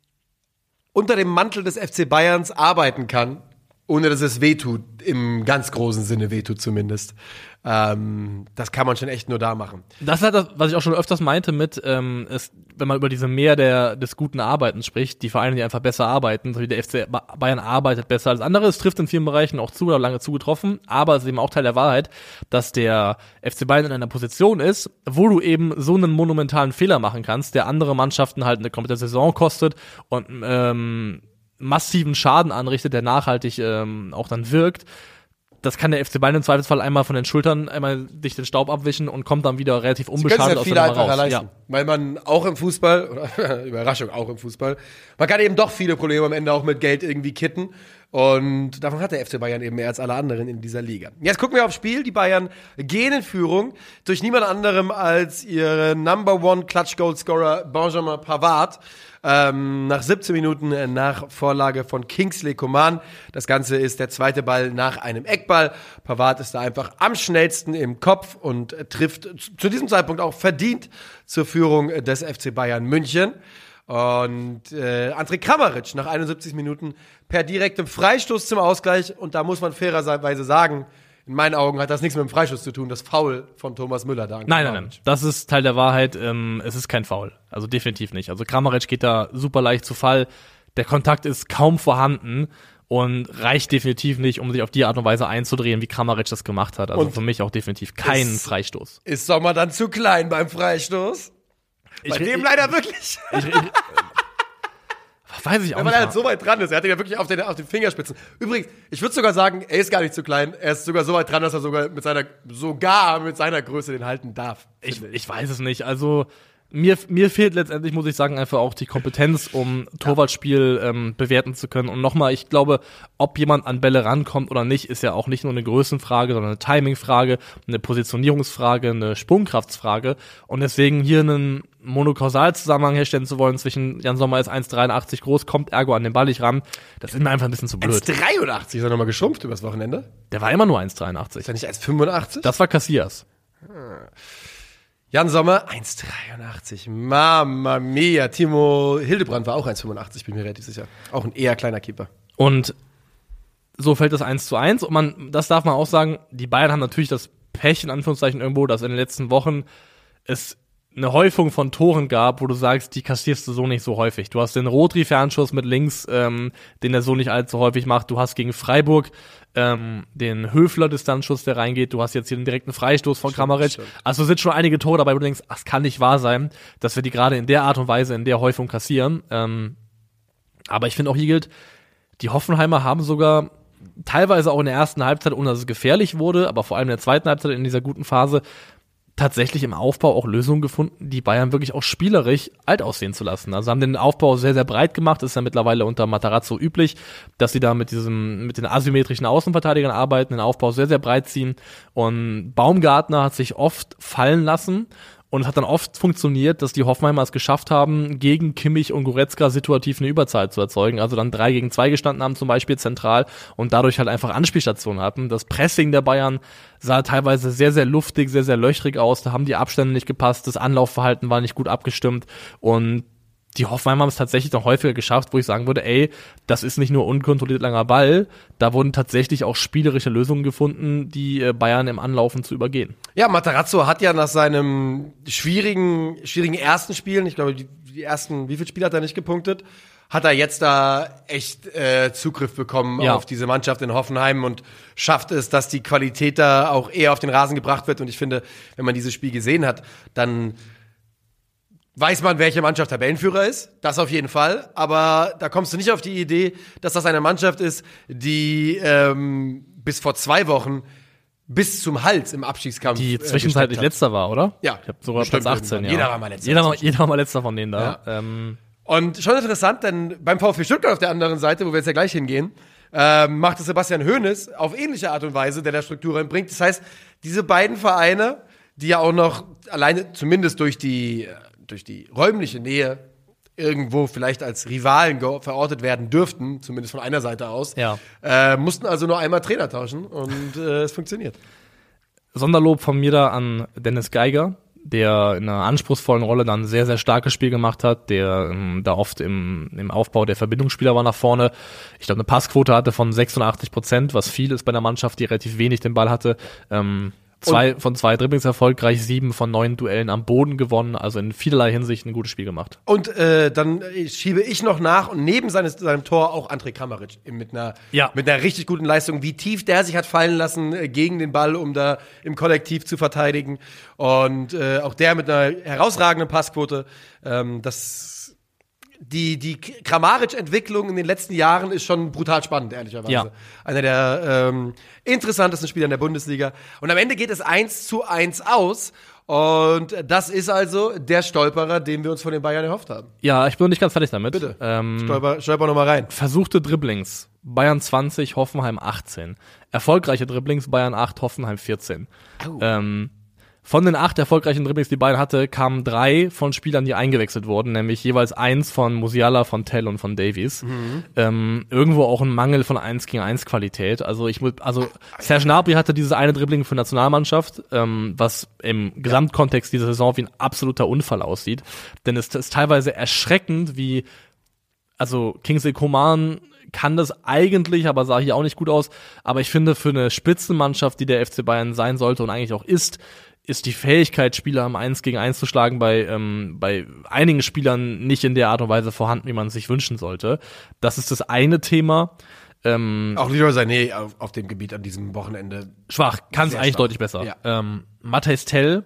unter dem Mantel des F C Bayerns arbeiten kann, ohne dass es wehtut, im ganz großen Sinne wehtut zumindest. Ähm, das kann man schon echt nur da machen. Das ist halt das, was ich auch schon öfters meinte mit, ähm, ist, wenn man über diese Mehr der, des guten Arbeitens spricht, die Vereine, die einfach besser arbeiten, so wie der F C Bayern arbeitet besser als andere. Es trifft in vielen Bereichen auch zu oder lange zugetroffen, aber es ist eben auch Teil der Wahrheit, dass der F C Bayern in einer Position ist, wo du eben so einen monumentalen Fehler machen kannst, der andere Mannschaften halt eine komplette Saison kostet und ähm, massiven Schaden anrichtet, der nachhaltig ähm, auch dann wirkt. Das kann der F C Bayern im Zweifelsfall einmal von den Schultern einmal dich den Staub abwischen und kommt dann wieder relativ unbeschadet aus der Nummer raus. Sie können es ja viel einfacher leisten, ja. Weil man auch im Fußball, oder Überraschung, auch im Fußball, man kann eben doch viele Probleme am Ende auch mit Geld irgendwie kitten. Und davon hat der F C Bayern eben mehr als alle anderen in dieser Liga. Jetzt gucken wir aufs Spiel. Die Bayern gehen in Führung durch niemand anderem als ihre Number One Clutch Goal Scorer Benjamin Pavard. Ähm, nach siebzehn Minuten nach Vorlage von Kingsley Coman. Das Ganze ist der zweite Ball nach einem Eckball. Pavard ist da einfach am schnellsten im Kopf und trifft zu diesem Zeitpunkt auch verdient zur Führung des F C Bayern München. Und äh, Andrej Kramaric nach einundsiebzig Minuten per direktem Freistoß zum Ausgleich. Und da muss man fairerweise sagen, in meinen Augen hat das nichts mit dem Freistoß zu tun, das Foul von Thomas Müller da. Nein, nein, nein, das ist Teil der Wahrheit. Ähm, es ist kein Foul, also definitiv nicht. Also Kramaric geht da super leicht zu Fall. Der Kontakt ist kaum vorhanden und reicht definitiv nicht, um sich auf die Art und Weise einzudrehen, wie Kramaric das gemacht hat. Also und für mich auch definitiv kein ist, Freistoß. Ist Sommer dann zu klein beim Freistoß? Bei ich, dem ich, leider wirklich. Ich, ich, Weiß ich auch ja, nicht. Weil er halt so weit dran ist. Er hat ihn ja wirklich auf den, auf den Fingerspitzen. Übrigens, ich würde sogar sagen, er ist gar nicht zu klein. Er ist sogar so weit dran, dass er sogar mit seiner, sogar mit seiner Größe den halten darf. Ich, ich weiß es nicht. Also, mir, mir fehlt letztendlich, muss ich sagen, einfach auch die Kompetenz, um Torwartspiel ähm, bewerten zu können. Und nochmal, ich glaube, ob jemand an Bälle rankommt oder nicht, ist ja auch nicht nur eine Größenfrage, sondern eine Timingfrage, eine Positionierungsfrage, eine Sprungkraftsfrage. Und deswegen hier einen Monokausalzusammenhang herstellen zu wollen zwischen Jan Sommer ist eins Komma dreiundachtzig groß, kommt ergo an den Ball nicht ran, das ist mir einfach ein bisschen zu blöd. eins Komma dreiundachtzig ist er nochmal geschrumpft übers Wochenende? Der war immer nur eins Komma dreiundachtzig. Ist er nicht eins Komma fünfundachtzig? Das war Casillas. Hm. Jan Sommer, eins Komma dreiundachtzig. Mamma mia. Timo Hildebrand war auch eins Komma fünfundachtzig, bin mir relativ sicher. Auch ein eher kleiner Keeper. Und so fällt das eins zu eins. Und man, das darf man auch sagen, die Bayern haben natürlich das Pech, in Anführungszeichen irgendwo, dass in den letzten Wochen es eine Häufung von Toren gab, wo du sagst, die kassierst du so nicht so häufig. Du hast den Rodri-Fernschuss mit links, ähm, den er so nicht allzu häufig macht. Du hast gegen Freiburg ähm, den Höfler-Distanzschuss, der reingeht. Du hast jetzt hier den direkten Freistoß von Kramaric. Also sind schon einige Tore dabei, wo du denkst, ach, es kann nicht wahr sein, dass wir die gerade in der Art und Weise, in der Häufung kassieren. Ähm, aber ich finde auch hier gilt, die Hoffenheimer haben sogar teilweise auch in der ersten Halbzeit, ohne dass es gefährlich wurde, aber vor allem in der zweiten Halbzeit in dieser guten Phase, tatsächlich im Aufbau auch Lösungen gefunden, die Bayern wirklich auch spielerisch alt aussehen zu lassen. Also haben den Aufbau sehr, sehr breit gemacht. Das ist ja mittlerweile unter Matarazzo üblich, dass sie da mit diesem, mit den asymmetrischen Außenverteidigern arbeiten, den Aufbau sehr, sehr breit ziehen. Und Baumgartner hat sich oft fallen lassen. Und es hat dann oft funktioniert, dass die Hoffenheimer es geschafft haben, gegen Kimmich und Goretzka situativ eine Überzahl zu erzeugen. Also dann drei gegen zwei gestanden haben zum Beispiel zentral und dadurch halt einfach Anspielstationen hatten. Das Pressing der Bayern sah teilweise sehr, sehr luftig, sehr, sehr löchrig aus. Da haben die Abstände nicht gepasst, das Anlaufverhalten war nicht gut abgestimmt und die Hoffenheimer haben es tatsächlich noch häufiger geschafft, wo ich sagen würde, ey, das ist nicht nur unkontrolliert langer Ball, da wurden tatsächlich auch spielerische Lösungen gefunden, die Bayern im Anlaufen zu übergehen. Ja, Matarazzo hat ja nach seinem schwierigen, schwierigen ersten Spielen, ich glaube, die, die ersten, wie viele Spiele hat er nicht gepunktet, hat er jetzt da echt äh, Zugriff bekommen ja. auf diese Mannschaft in Hoffenheim und schafft es, dass die Qualität da auch eher auf den Rasen gebracht wird. Und ich finde, wenn man dieses Spiel gesehen hat, dann weiß man, welche Mannschaft Tabellenführer ist, das auf jeden Fall, aber da kommst du nicht auf die Idee, dass das eine Mannschaft ist, die ähm, bis vor zwei Wochen bis zum Hals im Abstiegskampf die zwischenzeitlich äh, letzter war, oder? Ja. Ich habe sogar Platz achtzehn, ja. Jeder war mal letzter. Jeder war, jeder war mal letzter von denen da. Ja. Ähm. Und schon interessant, denn beim VfB Stuttgart auf der anderen Seite, wo wir jetzt ja gleich hingehen, ähm, macht es Sebastian Hoeneß auf ähnliche Art und Weise, der da Struktur reinbringt. Das heißt, diese beiden Vereine, die ja auch noch alleine, zumindest durch die durch die räumliche Nähe irgendwo vielleicht als Rivalen ge- verortet werden dürften, zumindest von einer Seite aus, ja. äh, mussten also nur einmal Trainer tauschen und äh, es funktioniert. Sonderlob von mir da an Dennis Geiger, der in einer anspruchsvollen Rolle dann ein sehr, sehr starkes Spiel gemacht hat, der ähm, da oft im, im Aufbau der Verbindungsspieler war nach vorne. Ich glaube, eine Passquote hatte von sechsundachtzig Prozent, was viel ist bei einer Mannschaft, die relativ wenig den Ball hatte. Ähm, Zwei von zwei Dribblings erfolgreich, sieben von neun Duellen am Boden gewonnen, also in vielerlei Hinsicht ein gutes Spiel gemacht. Und äh, dann schiebe ich noch nach und neben seines, seinem Tor auch Andrej Kramaric mit einer, ja. mit einer richtig guten Leistung, wie tief der sich hat fallen lassen äh, gegen den Ball, um da im Kollektiv zu verteidigen. Und äh, auch der mit einer herausragenden Passquote. Ähm, das die, die Kramaric-Entwicklung in den letzten Jahren ist schon brutal spannend, ehrlicherweise. Ja. Einer der ähm, interessantesten Spieler in der Bundesliga. Und am Ende geht es eins zu eins aus. Und das ist also der Stolperer, den wir uns von den Bayern erhofft haben. Ja, ich bin noch nicht ganz fertig damit. Bitte, ähm, Stolper, Stolper nochmal rein. Versuchte Dribblings, Bayern zwanzig, Hoffenheim achtzehn. Erfolgreiche Dribblings, Bayern acht, Hoffenheim vierzehn. Oh. Ähm, von den acht erfolgreichen Dribblings, die Bayern hatte, kamen drei von Spielern, die eingewechselt wurden, nämlich jeweils eins von Musiala, von Tell und von Davies. Mhm. Ähm, irgendwo auch ein Mangel von eins gegen eins Qualität. Also ich muss, also Serge Gnabry hatte dieses eine Dribbling für Nationalmannschaft, ähm, was im Gesamtkontext dieser Saison wie ein absoluter Unfall aussieht. Denn es ist teilweise erschreckend, wie, also Kingsley Coman kann das eigentlich, aber sah hier auch nicht gut aus. Aber ich finde, für eine Spitzenmannschaft, die der F C Bayern sein sollte und eigentlich auch ist, ist die Fähigkeit, Spieler am eins gegen eins zu schlagen, bei ähm, bei einigen Spielern nicht in der Art und Weise vorhanden, wie man es sich wünschen sollte. Das ist das eine Thema. Ähm, auch Leroy Sané auf, auf dem Gebiet an diesem Wochenende. Schwach, kann es eigentlich schwach. Deutlich besser. Ja. Ähm, Mathys Tell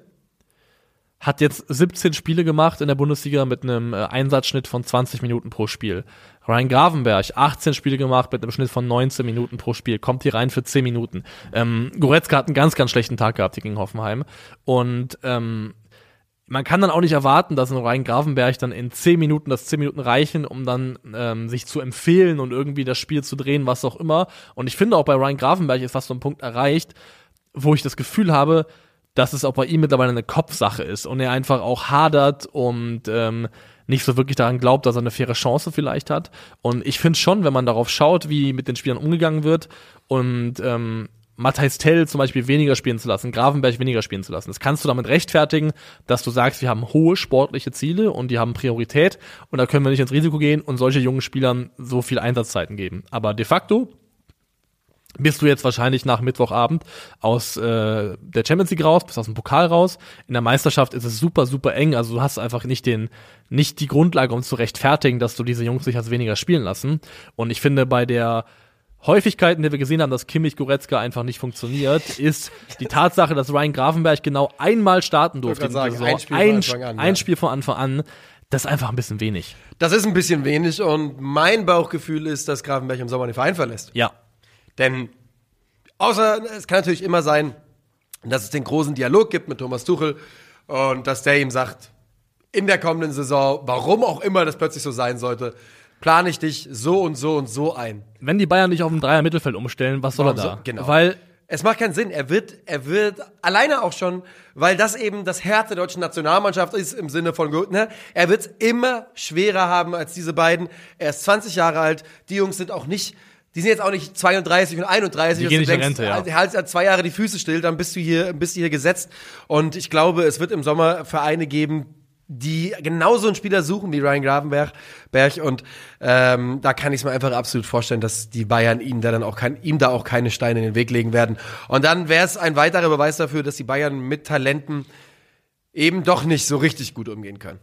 hat jetzt siebzehn Spiele gemacht in der Bundesliga mit einem äh, Einsatzschnitt von zwanzig Minuten pro Spiel. Ryan Gravenberch, achtzehn Spiele gemacht mit einem Schnitt von neunzehn Minuten pro Spiel, kommt hier rein für zehn Minuten. Ähm, Goretzka hat einen ganz, ganz schlechten Tag gehabt hier gegen Hoffenheim. Und ähm, man kann dann auch nicht erwarten, dass ein Ryan Gravenberch dann in zehn Minuten, dass zehn Minuten reichen, um dann ähm, sich zu empfehlen und irgendwie das Spiel zu drehen, was auch immer. Und ich finde auch bei Ryan Gravenberch ist fast so ein Punkt erreicht, wo ich das Gefühl habe, dass es auch bei ihm mittlerweile eine Kopfsache ist und er einfach auch hadert und ähm, nicht so wirklich daran glaubt, dass er eine faire Chance vielleicht hat. Und ich finde schon, wenn man darauf schaut, wie mit den Spielern umgegangen wird und ähm, Mathys Tell zum Beispiel weniger spielen zu lassen, Gravenberch weniger spielen zu lassen, das kannst du damit rechtfertigen, dass du sagst, wir haben hohe sportliche Ziele und die haben Priorität und da können wir nicht ins Risiko gehen und solche jungen Spielern so viel Einsatzzeiten geben. Aber de facto bist du jetzt wahrscheinlich nach Mittwochabend aus äh, der Champions League raus, bist aus dem Pokal raus. In der Meisterschaft ist es super, super eng. Also du hast einfach nicht den, nicht die Grundlage, um zu rechtfertigen, dass du diese Jungs sich als weniger spielen lassen. Und ich finde, bei der Häufigkeit, in der wir gesehen haben, dass Kimmich Goretzka einfach nicht funktioniert, ist die Tatsache, dass Ryan Gravenberch genau einmal starten durfte in dieser Saison. Ein Spiel, ein, von an, ein ja. Spiel von Anfang an. Das ist einfach ein bisschen wenig. Das ist ein bisschen wenig und mein Bauchgefühl ist, dass Gravenberch im Sommer den Verein verlässt. Ja. Denn außer, es kann natürlich immer sein, dass es den großen Dialog gibt mit Thomas Tuchel und dass der ihm sagt, in der kommenden Saison, warum auch immer das plötzlich so sein sollte, plane ich dich so und so und so ein. Wenn die Bayern nicht auf ein Dreier-Mittelfeld umstellen, was soll warum er da? So, genau. Weil es macht keinen Sinn. Er wird, er wird alleine auch schon, weil das eben das Herz der deutschen Nationalmannschaft ist im Sinne von, ne? Er wird es immer schwerer haben als diese beiden. Er ist zwanzig Jahre alt. Die Jungs sind auch nicht Die sind jetzt auch nicht zweiunddreißig und einunddreißig. Die gehen nicht in Rente, ja. Halt, halt zwei Jahre die Füße still, dann bist du hier, bist du hier gesetzt. Und ich glaube, es wird im Sommer Vereine geben, die genauso einen Spieler suchen wie Ryan Gravenberch. Berch. Und ähm, da kann ich es mir einfach absolut vorstellen, dass die Bayern ihm da dann auch kein, ihm da auch keine Steine in den Weg legen werden. Und dann wäre es ein weiterer Beweis dafür, dass die Bayern mit Talenten eben doch nicht so richtig gut umgehen können.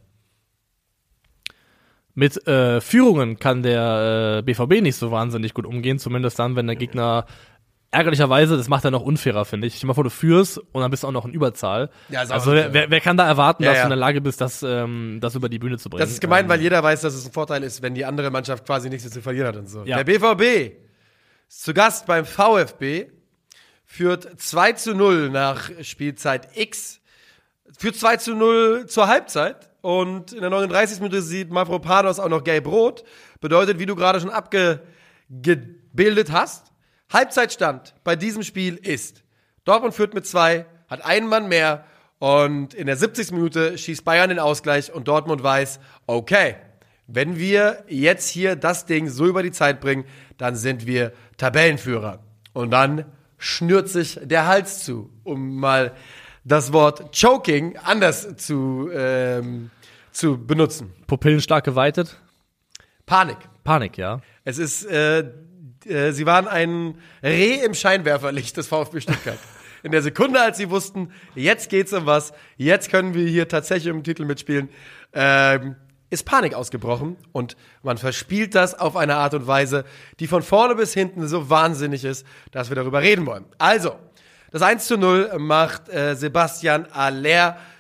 Mit äh, Führungen kann der äh, B V B nicht so wahnsinnig gut umgehen, zumindest dann, wenn der Gegner ärgerlicherweise, das macht er noch unfairer, finde ich. Stell dir mal vor, du führst und dann bist du auch noch in Überzahl. Ja, also wer, wer, wer kann da erwarten, ja, dass ja. du in der Lage bist, das, ähm, das über die Bühne zu bringen? Das ist gemein, ähm, weil jeder weiß, dass es ein Vorteil ist, wenn die andere Mannschaft quasi nichts zu verlieren hat und so. Ja. Der B V B ist zu Gast beim VfB, führt zwei zu null nach Spielzeit X, führt zwei zu null zur Halbzeit. Und in der neununddreißigsten Minute sieht Mavropanos auch noch gelb-rot. Bedeutet, wie du gerade schon abgebildet hast, Halbzeitstand bei diesem Spiel ist: Dortmund führt mit zwei, hat einen Mann mehr und in der siebzigsten Minute schießt Bayern den Ausgleich und Dortmund weiß, okay, wenn wir jetzt hier das Ding so über die Zeit bringen, dann sind wir Tabellenführer. Und dann schnürt sich der Hals zu, um mal das Wort Choking anders zu, ähm, zu benutzen. Pupillen stark geweitet? Panik. Panik, ja. Es ist, äh, äh, sie waren ein Reh im Scheinwerferlicht des VfB Stuttgart. In der Sekunde, als sie wussten, jetzt geht's um was, jetzt können wir hier tatsächlich um den Titel mitspielen, ähm, ist Panik ausgebrochen und man verspielt das auf eine Art und Weise, die von vorne bis hinten so wahnsinnig ist, dass wir darüber reden wollen. Also, das eins zu null macht äh, Sebastian Aller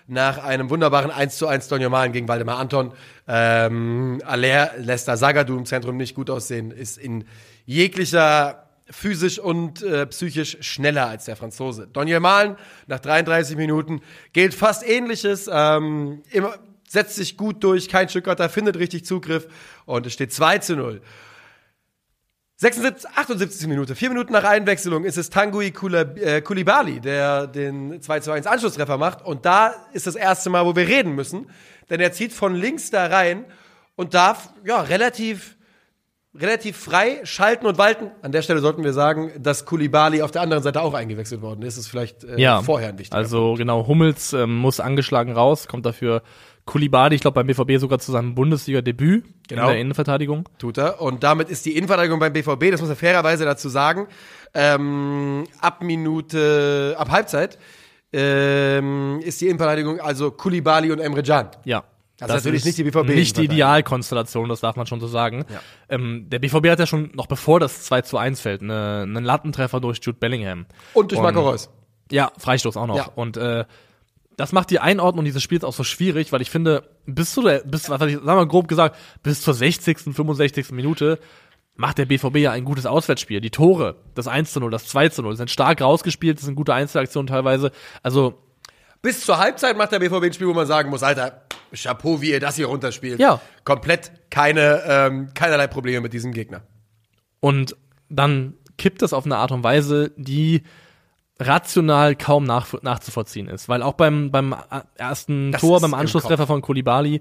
nach einem wunderbaren eins zu eins Donny Malen gegen Waldemar Anton. Ähm, Aller lässt da Zagadou im Zentrum nicht gut aussehen, ist in jeglicher physisch und äh, psychisch schneller als der Franzose. Donny Malen nach dreiunddreißig Minuten gilt fast Ähnliches, ähm, immer, setzt sich gut durch, kein Stuttgarter findet richtig Zugriff und es steht zwei zu null. sechsundsiebzig, achtundsiebzig Minute, vier Minuten nach Einwechslung ist es Tanguy Coulibaly, der den zwei zu eins Anschlusstreffer macht. Und da ist das erste Mal, wo wir reden müssen. Denn er zieht von links da rein und darf ja relativ, relativ frei schalten und walten. An der Stelle sollten wir sagen, dass Coulibaly auf der anderen Seite auch eingewechselt worden ist. Das ist vielleicht äh, ja, vorher ein wichtiger Also Punkt. genau, Hummels ähm, muss angeschlagen raus, kommt dafür Coulibaly, ich glaube beim B V B sogar zu seinem Bundesliga-Debüt Genau. in der Innenverteidigung. Tut er. Und damit ist die Innenverteidigung beim B V B, das muss er fairerweise dazu sagen, ähm, ab Minute, ab Halbzeit ähm, ist die Innenverteidigung also Coulibaly und Emre Can. Ja. Das ist natürlich nicht die B V B. Nicht die Idealkonstellation, das darf man schon so sagen. Ja. Ähm, der B V B hat ja schon, noch bevor das zwei zu eins fällt, eine, einen Lattentreffer durch Jude Bellingham. Und durch Marco Reus. Ja, Freistoß auch noch. Ja. Und äh, das macht die Einordnung dieses Spiels auch so schwierig, weil ich finde, bis zu der, bis, was ich, sagen wir mal grob gesagt, bis zur sechzigsten, fünfundsechzigsten Minute macht der B V B ja ein gutes Auswärtsspiel. Die Tore, das eins zu null, das zwei zu null, sind stark rausgespielt, das sind gute Einzelaktionen teilweise. Also Bis zur Halbzeit macht der B V B ein Spiel, wo man sagen muss, Alter, Chapeau, wie ihr das hier runterspielt. Ja. Komplett keine, ähm, keinerlei Probleme mit diesem Gegner. Und dann kippt das auf eine Art und Weise, die rational kaum nach, nachzuvollziehen ist. Weil auch beim, beim ersten Das Tor, ist beim im Anschlusstreffer Kopf. von Coulibaly,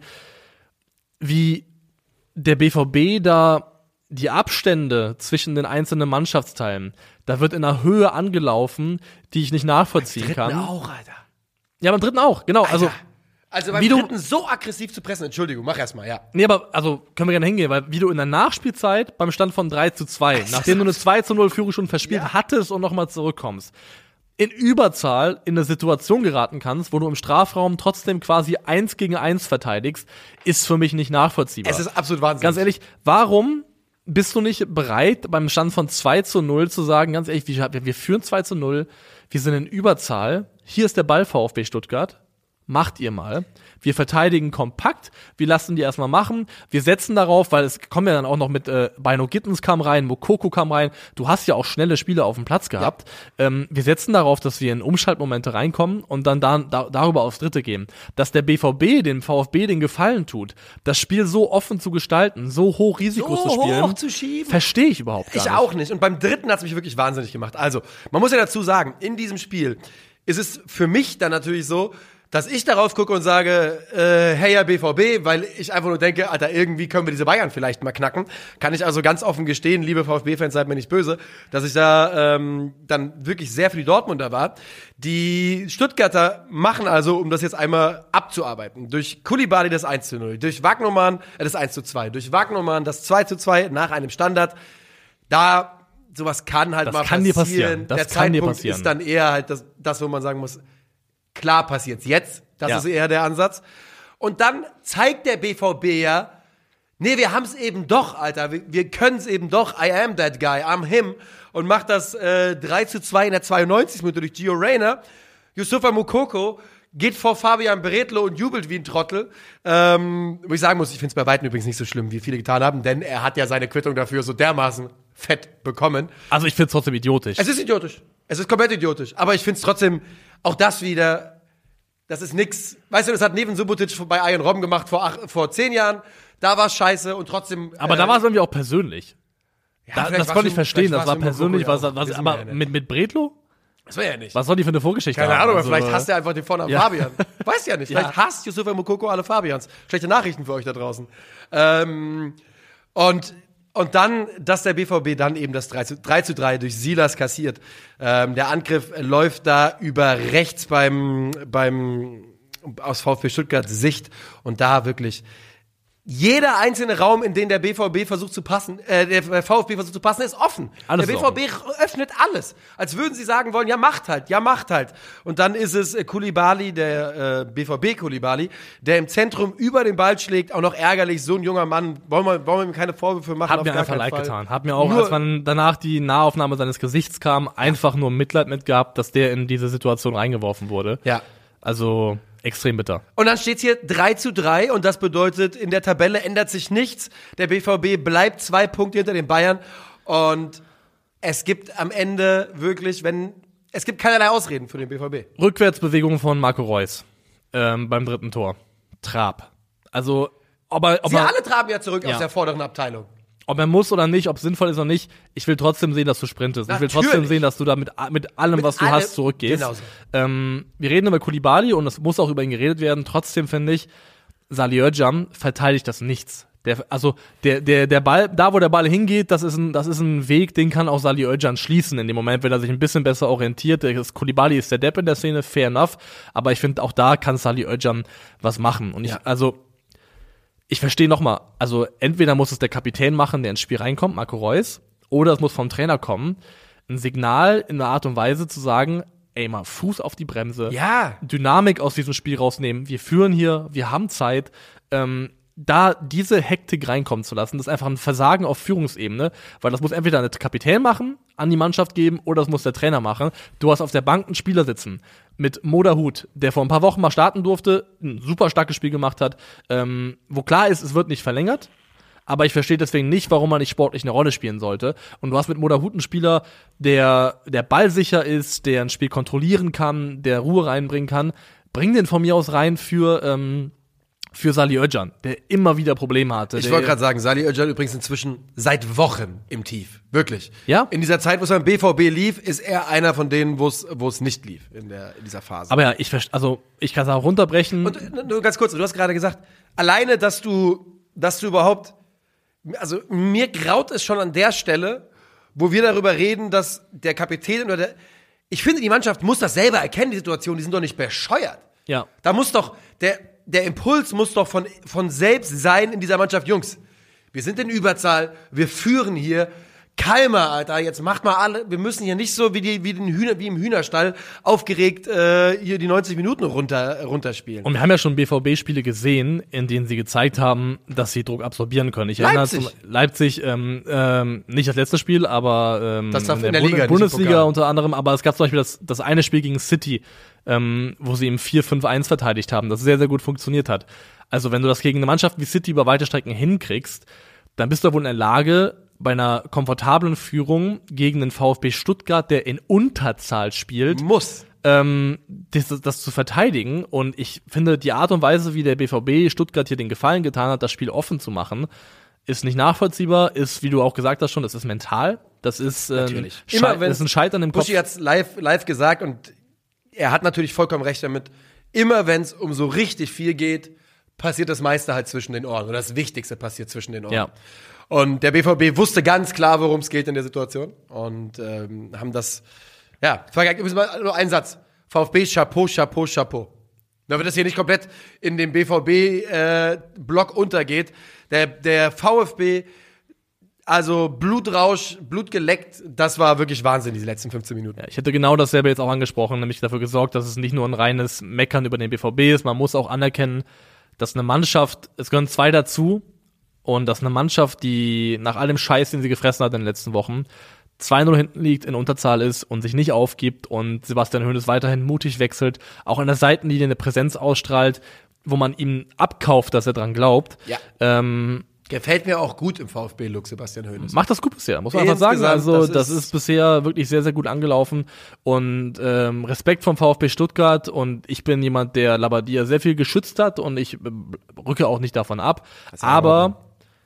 wie der B V B da die Abstände zwischen den einzelnen Mannschaftsteilen, da wird in einer Höhe angelaufen, die ich nicht nachvollziehen kann. auch, Alter. Ja, beim dritten auch, genau. Also, Alter. Also beim wie du- dritten so aggressiv zu pressen. Entschuldigung, mach erst mal, ja. nee, aber, also, können wir gerne hingehen, weil wie du in der Nachspielzeit beim Stand von drei zu zwei, nachdem du eine zwei zu null Führung schon verspielt Ja. hattest und nochmal zurückkommst, in Überzahl in eine Situation geraten kannst, wo du im Strafraum trotzdem quasi eins gegen eins verteidigst, ist für mich nicht nachvollziehbar. Es ist absolut wahnsinnig. Ganz ehrlich, warum bist du nicht bereit, beim Stand von zwei zu null zu sagen, ganz ehrlich, wir, wir führen zwei zu null, wir sind in Überzahl, hier ist der Ball VfB Stuttgart, macht ihr mal. Wir verteidigen kompakt, wir lassen die erstmal machen, wir setzen darauf, weil es kommen ja dann auch noch mit äh, Bino Gittens kam rein, Mokoko kam rein, du hast ja auch schnelle Spieler auf dem Platz gehabt. Ja. Ähm, wir setzen darauf, dass wir in Umschaltmomente reinkommen und dann da, da, darüber aufs Dritte gehen. Dass der B V B dem VfB den Gefallen tut, das Spiel so offen zu gestalten, so hoch Risiko So zu spielen, hoch zu schieben. verstehe ich überhaupt gar Ich nicht. auch nicht. Und beim dritten hat es mich wirklich wahnsinnig gemacht. Also, man muss ja dazu sagen, in diesem Spiel ist es für mich dann natürlich so, dass ich darauf gucke und sage, äh, hey ja B V B, weil ich einfach nur denke, Alter, irgendwie können wir diese Bayern vielleicht mal knacken. Kann ich also ganz offen gestehen, liebe VfB-Fans, seid mir nicht böse, dass ich da ähm, dann wirklich sehr für die Dortmunder war. Die Stuttgarter machen also, um das jetzt einmal abzuarbeiten, durch Coulibaly das eins zu null, durch Wagnermann äh, das eins zu zwei, durch Wagnermann das zwei zu zwei nach einem Standard. Da sowas kann halt Das mal kann passieren. dir passieren. Das Der kann dir Zeitpunkt passieren. ist dann eher halt das, das, wo man sagen muss, klar passiert's jetzt. Das Ja. ist eher der Ansatz. Und dann zeigt der B V B ja, nee, wir haben's eben doch, Alter. Wir, wir können's eben doch. I am that guy. I'm him. Und macht das äh, drei zu zwei in der zweiundneunzigsten Minute durch Gio Reyna. Yusufa Moukoko geht vor Fabian Beretlo und jubelt wie ein Trottel. Ähm, wo ich sagen muss, ich find's bei Weitem übrigens nicht so schlimm, wie viele getan haben, denn er hat ja seine Quittung dafür so dermaßen fett bekommen. Also ich find's trotzdem idiotisch. Es ist idiotisch. Es ist komplett idiotisch. Aber ich find's trotzdem, auch das wieder, das ist nix. Weißt du, das hat Neven Subotic bei Arjen Robben gemacht vor, acht, vor zehn Jahren. Da war's scheiße und trotzdem. aber äh, da war es irgendwie auch persönlich. ja, Da, vielleicht das war's konnte ich für- verstehen, vielleicht das war war's für persönlich, Mokoko was, ja was, auch. Wissen wir aber ja nicht. mit, mit Bretlo? Das war ja nicht. Was soll die für eine Vorgeschichte Keine haben? Ahnung, Also, vielleicht hasst er einfach den Vornamen ja. Fabian. Weiß ja nicht. Ja. Vielleicht hasst Yusufa Moukoko alle Fabians. Schlechte Nachrichten für euch da draußen. Ähm, und, und dann, dass der B V B dann eben das drei zu drei durch Silas kassiert. Ähm, der Angriff läuft da über rechts beim, beim, aus VfB Stuttgart Sicht und da wirklich jeder einzelne Raum, in den der B V B versucht zu passen, äh, der VfB versucht zu passen, ist offen. Alles der ist B V B öffnet alles. Als würden sie sagen wollen, ja, macht halt, ja, macht halt. Und dann ist es äh, Coulibaly, der äh, B V B Coulibaly, der im Zentrum über den Ball schlägt, auch noch ärgerlich, so ein junger Mann, wollen wir, wollen wir ihm keine Vorwürfe machen. Hat auf mir gar einfach keinen leid Fall. getan. Hat mir auch, Nur- als man danach die Nahaufnahme seines Gesichts kam, einfach nur Mitleid mit gehabt, dass der in diese Situation reingeworfen wurde. Ja. Also, extrem bitter. Und dann steht's hier drei zu drei und das bedeutet, in der Tabelle ändert sich nichts. Der B V B bleibt zwei Punkte hinter den Bayern und es gibt am Ende wirklich, wenn, es gibt keinerlei Ausreden für den B V B. Rückwärtsbewegung von Marco Reus ähm, beim dritten Tor. Trab. Also, ob er, ob Sie er, alle traben ja zurück Ja. aus der vorderen Abteilung. ob er muss oder nicht, ob es sinnvoll ist oder nicht, ich will trotzdem sehen, dass du sprintest. Ich will Natürlich. trotzdem sehen, dass du da mit, mit allem, Mit was du allem, hast, zurückgehst. genauso. Ähm, wir reden über Koulibaly und es muss auch über ihn geredet werden. Trotzdem finde ich, Salih Özcan verteidigt das nichts. Der, also der, der, der Ball, da wo der Ball hingeht, das ist ein, das ist ein Weg, den kann auch Salih Özcan schließen in dem Moment, wenn er sich ein bisschen besser orientiert. Der Koulibaly ist der Depp in der Szene, fair enough. Aber ich finde, auch da kann Salih Özcan was machen. Und ich, Ja. also, ich verstehe nochmal, also entweder muss es der Kapitän machen, der ins Spiel reinkommt, Marco Reus, oder es muss vom Trainer kommen, ein Signal in einer Art und Weise zu sagen, ey mal, Fuß auf die Bremse, Ja. Dynamik aus diesem Spiel rausnehmen, wir führen hier, wir haben Zeit, ähm, da diese Hektik reinkommen zu lassen, das ist einfach ein Versagen auf Führungsebene, weil das muss entweder der Kapitän machen, an die Mannschaft geben, oder das muss der Trainer machen. Du hast auf der Bank einen Spieler sitzen mit Moderhut, der vor ein paar Wochen mal starten durfte, ein super starkes Spiel gemacht hat, ähm, wo klar ist, es wird nicht verlängert, aber ich verstehe deswegen nicht, warum man nicht sportlich eine Rolle spielen sollte. Und du hast mit Moderhut einen Spieler, der, der ballsicher ist, der ein Spiel kontrollieren kann, der Ruhe reinbringen kann. Bring den von mir aus rein für, ähm, für Salih Özcan, der immer wieder Probleme hatte. Ich Der- wollte gerade sagen, Salih Özcan übrigens inzwischen seit Wochen im Tief. Wirklich. Ja? In dieser Zeit, wo es beim B V B lief, ist er einer von denen, wo es wo es nicht lief in, der, in dieser Phase. Aber ja, ich verste- also ich kann es auch runterbrechen. Und äh, nur ganz kurz, du hast gerade gesagt, alleine, dass du, dass du überhaupt, also mir graut es schon an der Stelle, wo wir darüber reden, dass der Kapitän oder der, ich finde, die Mannschaft muss das selber erkennen, die Situation, die sind doch nicht bescheuert. ja. Da muss doch, der, der Impuls muss doch von, von selbst sein in dieser Mannschaft. Jungs, wir sind in Überzahl, wir führen hier. Kalmer, Alter, jetzt macht mal alle, wir müssen hier nicht so wie, die, wie, den Hühner, wie im Hühnerstall aufgeregt äh, hier die neunzig Minuten runter, runterspielen. Und wir haben ja schon B V B-Spiele gesehen, in denen sie gezeigt haben, dass sie Druck absorbieren können. Ich erinnere Leipzig. zum Leipzig, ähm, ähm, nicht das letzte Spiel, aber ähm, Das darf in in der, der Liga, Bund- nicht im Bundesliga Pokal. unter anderem. Aber es gab zum Beispiel das, das eine Spiel gegen City, ähm, wo sie im vier fünf eins verteidigt haben, das sehr, sehr gut funktioniert hat. Also wenn du das gegen eine Mannschaft wie City über weite Strecken hinkriegst, dann bist du wohl in der Lage, bei einer komfortablen Führung gegen den VfB Stuttgart, der in Unterzahl spielt, Muss. ähm, das, das zu verteidigen. Und ich finde, die Art und Weise, wie der B V B Stuttgart hier den Gefallen getan hat, das Spiel offen zu machen, ist nicht nachvollziehbar, ist, wie du auch gesagt hast schon, das ist mental. Das ist, äh, Natürlich. Schei- Immer wenn- das ist ein Scheitern im Kopf. Buschi hat's live, live gesagt und er hat natürlich vollkommen recht damit. Immer wenn es um so richtig viel geht, passiert das meiste halt zwischen den Ohren. Oder das Wichtigste passiert zwischen den Ohren. Ja. Und der B V B wusste ganz klar, worum es geht in der Situation. Und ähm, haben das, ja, übrigens mal nur ein Satz. VfB, Chapeau, Chapeau, Chapeau. Damit das hier nicht komplett in dem B V B-Block äh, untergeht. Der, der VfB, also Blutrausch, Blut geleckt, das war wirklich Wahnsinn, diese letzten fünfzehn Minuten. Ja, ich hätte genau dasselbe jetzt auch angesprochen, nämlich dafür gesorgt, dass es nicht nur ein reines Meckern über den B V B ist. Man muss auch anerkennen, dass eine Mannschaft, es gehören zwei dazu, und dass eine Mannschaft, die nach allem Scheiß, den sie gefressen hat in den letzten Wochen, zwei null hinten liegt, in Unterzahl ist und sich nicht aufgibt und Sebastian Hoeneß weiterhin mutig wechselt, auch an der Seitenlinie eine Präsenz ausstrahlt, wo man ihm abkauft, dass er dran glaubt. Ja. Ähm, Gefällt mir auch gut im VfB-Look, Sebastian Hoeneß. Macht das gut bisher, muss man einfach sagen. Insgesamt, Also das das ist- ist bisher wirklich sehr, sehr gut angelaufen und ähm, Respekt vom VfB Stuttgart, und ich bin jemand, der Labadia sehr viel geschützt hat und ich äh, rücke auch nicht davon ab. ist ja in Aber Ordnung.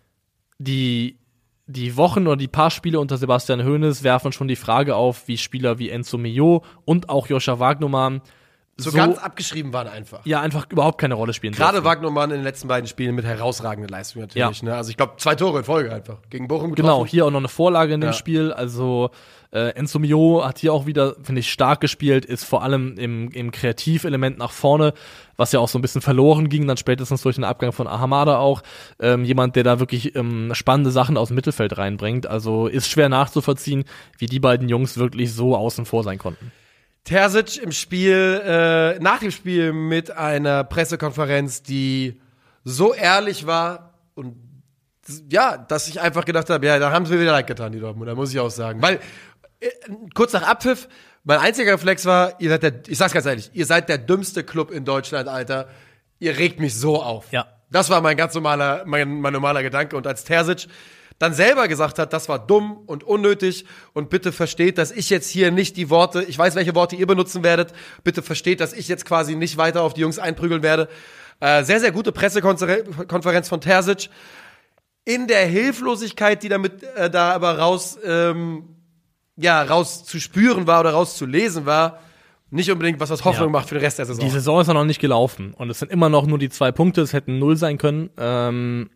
die die Wochen oder die paar Spiele unter Sebastian Hoeneß werfen schon die Frage auf, wie Spieler wie Enzo Mio und auch Joscha Wagnumann So, so, ganz abgeschrieben waren einfach. ja einfach überhaupt keine Rolle spielen Gerade dürfen. Wagnermann in den letzten beiden Spielen mit herausragender Leistung natürlich. Ja. Ne? Also ich glaube, zwei Tore in Folge einfach. Gegen Bochum getroffen. Genau, hier auch noch eine Vorlage in dem Ja. Spiel. Also äh, Enzo Mio hat hier auch wieder, finde ich, stark gespielt, ist vor allem im, im Kreativelement nach vorne, was ja auch so ein bisschen verloren ging, dann spätestens durch den Abgang von Ahamada auch. Ähm, jemand, der da wirklich ähm, spannende Sachen aus dem Mittelfeld reinbringt. Also ist schwer nachzuvollziehen, wie die beiden Jungs wirklich so außen vor sein konnten. Terzic im Spiel, äh, nach dem Spiel mit einer Pressekonferenz, die so ehrlich war und ja, dass ich einfach gedacht habe, ja, da haben sie mir wieder leid getan, die Dortmund, da muss ich auch sagen. Weil äh, kurz nach Abpfiff Mein einziger Reflex war, ihr seid der, ich sag's ganz ehrlich, ihr seid der dümmste Club in Deutschland, Alter. Ihr regt mich so auf. Ja. Das war mein ganz normaler, mein, mein normaler Gedanke. Und als Terzic dann selber gesagt hat, das war dumm und unnötig und bitte versteht, dass ich jetzt hier nicht die Worte, ich weiß, welche Worte ihr benutzen werdet, bitte versteht, dass ich jetzt quasi nicht weiter auf die Jungs einprügeln werde. Äh, sehr, sehr gute Pressekonferenz von Terzic. In der Hilflosigkeit, die damit äh, da aber raus, ähm, ja, raus zu spüren war oder raus zu lesen war, nicht unbedingt was, was Hoffnung ja. macht für den Rest der Saison. Die Saison ist ja noch nicht gelaufen und es sind immer noch nur die zwei Punkte, es hätten null sein können. Ähm,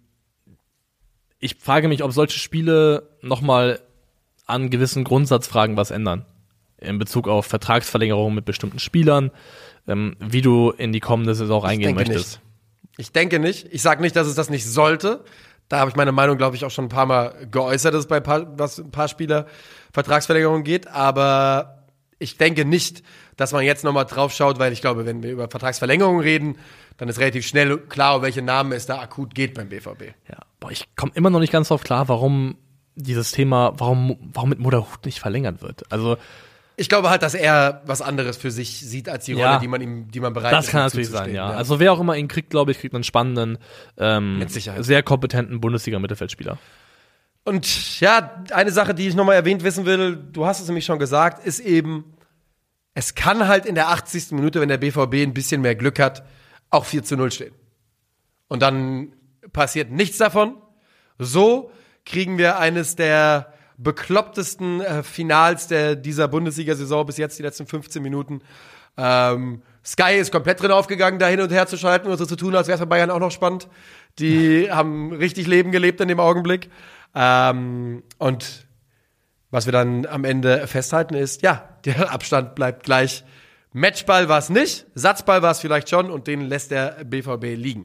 ich frage mich, ob solche Spiele nochmal an gewissen Grundsatzfragen was ändern. In Bezug auf Vertragsverlängerungen mit bestimmten Spielern, ähm, wie du in die kommende Saison reingehen möchtest. Nicht. Ich denke nicht. Ich sage nicht, dass es das nicht sollte. Da habe ich meine Meinung, glaube ich, auch schon ein paar Mal geäußert, dass es bei ein paar, was ein paar Spieler Vertragsverlängerungen geht. Aber ich denke nicht, dass man jetzt nochmal drauf schaut, weil ich glaube, wenn wir über Vertragsverlängerungen reden, dann ist relativ schnell klar, um welche Namen es da akut geht beim B V B. Ja, boah, ich komme immer noch nicht ganz drauf klar, warum dieses Thema, warum, warum mit Moderhut nicht verlängert wird. Also ich glaube halt, dass er was anderes für sich sieht als die Rolle, ja, die man ihm, die man bereit das ist. Das kann natürlich sein, ja. ja. Also wer auch immer ihn kriegt, glaube ich, kriegt einen spannenden, ähm, mit Sicherheit. sehr kompetenten Bundesliga-Mittelfeldspieler. Und ja, eine Sache, die ich nochmal erwähnt wissen will, du hast es nämlich schon gesagt, ist eben, es kann halt in der achtzigsten Minute, wenn der B V B ein bisschen mehr Glück hat, auch vier zu null stehen. Und dann passiert nichts davon. So kriegen wir eines der beklopptesten äh, Finals der dieser Bundesliga-Saison bis jetzt, die letzten fünfzehn Minuten. Ähm, Sky ist komplett drin aufgegangen, da hin und her zu schalten und so zu tun, als wäre es bei Bayern auch noch spannend. Die ja. haben richtig Leben gelebt in dem Augenblick. Ähm, und was wir dann am Ende festhalten ist, ja, der Abstand bleibt gleich. Matchball war es nicht, Satzball war es vielleicht schon und den lässt der B V B liegen.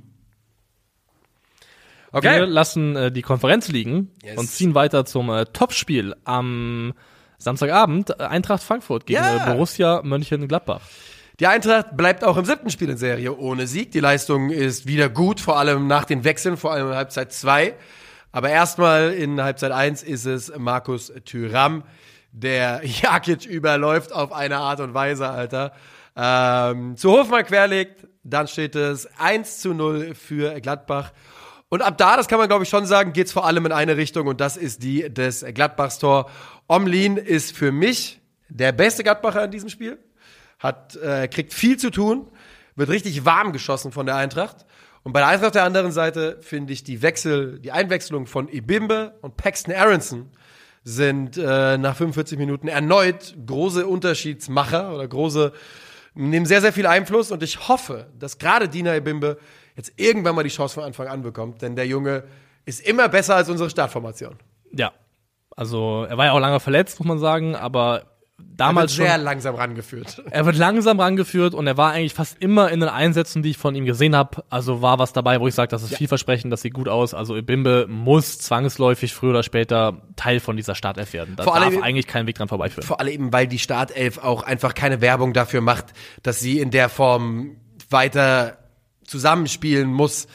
Okay. Wir lassen äh, die Konferenz liegen yes. und ziehen weiter zum äh, Topspiel am Samstagabend. Eintracht Frankfurt gegen yeah. Borussia Mönchengladbach. Die Eintracht bleibt auch im siebten Spiel in Serie ohne Sieg. Die Leistung ist wieder gut, vor allem nach den Wechseln, vor allem in Halbzeit zwei. Aber erstmal in Halbzeit eins ist es Markus Thuram, der Jakic überläuft auf eine Art und Weise, Alter. Ähm, zu Hofmann querlegt, dann steht es eins zu null für Gladbach. Und ab da, das kann man glaube ich schon sagen, geht's vor allem in eine Richtung und das ist die des Gladbachs-Tor. Omlin ist für mich der beste Gladbacher in diesem Spiel. Hat, äh, kriegt viel zu tun, wird richtig warm geschossen von der Eintracht. Und bei der Eintracht auf der anderen Seite finde ich die Wechsel, die Einwechslung von Ibimbe und Paxton Aronson sind äh, nach fünfundvierzig Minuten erneut große Unterschiedsmacher oder große, nehmen sehr, sehr viel Einfluss. Und ich hoffe, dass gerade Dina Ibimbe jetzt irgendwann mal die Chance von Anfang an bekommt, denn der Junge ist immer besser als unsere Startformation. Ja, also er war ja auch lange verletzt, muss man sagen, aber damals er wird sehr schon, langsam rangeführt. Er wird langsam rangeführt und er war eigentlich fast immer in den Einsätzen, die ich von ihm gesehen habe. Also war was dabei, wo ich sage, das ist ja. vielversprechend, das sieht gut aus. Also Ibimbe muss zwangsläufig früher oder später Teil von dieser Startelf werden. Da vor darf allem, eigentlich kein Weg dran vorbeiführen. Vor allem, weil die Startelf auch einfach keine Werbung dafür macht, dass sie in der Form weiter zusammenspielen muss.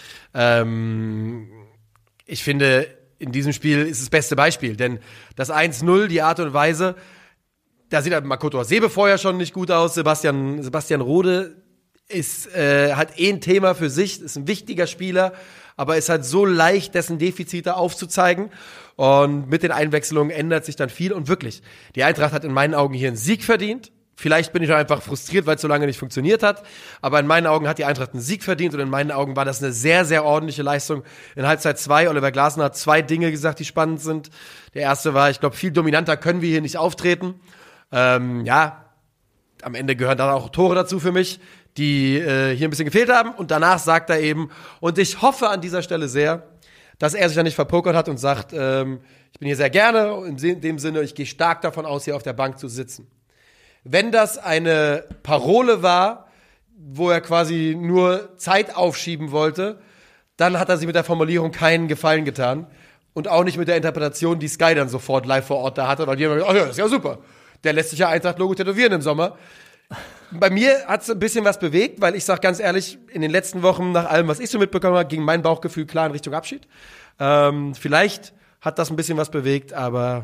Ähm, ich finde, in diesem Spiel ist das beste Beispiel, denn das eins null, die Art und Weise, da sieht halt Makoto Hasebe vorher schon nicht gut aus. Sebastian, Sebastian Rode ist äh, halt eh ein Thema für sich, ist ein wichtiger Spieler, aber ist halt so leicht, dessen Defizite aufzuzeigen. Und mit den Einwechslungen ändert sich dann viel. Und wirklich, die Eintracht hat in meinen Augen hier einen Sieg verdient. Vielleicht bin ich auch einfach frustriert, weil es so lange nicht funktioniert hat. Aber in meinen Augen hat die Eintracht einen Sieg verdient. Und in meinen Augen war das eine sehr, sehr ordentliche Leistung. In Halbzeit zwei, Oliver Glasner hat zwei Dinge gesagt, die spannend sind. Der erste war, ich glaube, viel dominanter können wir hier nicht auftreten. Ähm, ja, am Ende gehören dann auch Tore dazu für mich, die äh, hier ein bisschen gefehlt haben. Und danach sagt er eben, und ich hoffe an dieser Stelle sehr, dass er sich da nicht verpokert hat und sagt, ähm, ich bin hier sehr gerne, in dem Sinne, ich gehe stark davon aus, hier auf der Bank zu sitzen. Wenn das eine Parole war, wo er quasi nur Zeit aufschieben wollte, dann hat er sich mit der Formulierung keinen Gefallen getan. Und auch nicht mit der Interpretation, die Sky dann sofort live vor Ort da hatte, weil die haben gesagt, ach ja, das ist ja super. Der lässt sich ja Eintracht-Logo tätowieren im Sommer. Bei mir hat es ein bisschen was bewegt, weil ich sag ganz ehrlich, in den letzten Wochen, nach allem, was ich so mitbekommen habe, ging mein Bauchgefühl klar in Richtung Abschied. Ähm, vielleicht hat das ein bisschen was bewegt, aber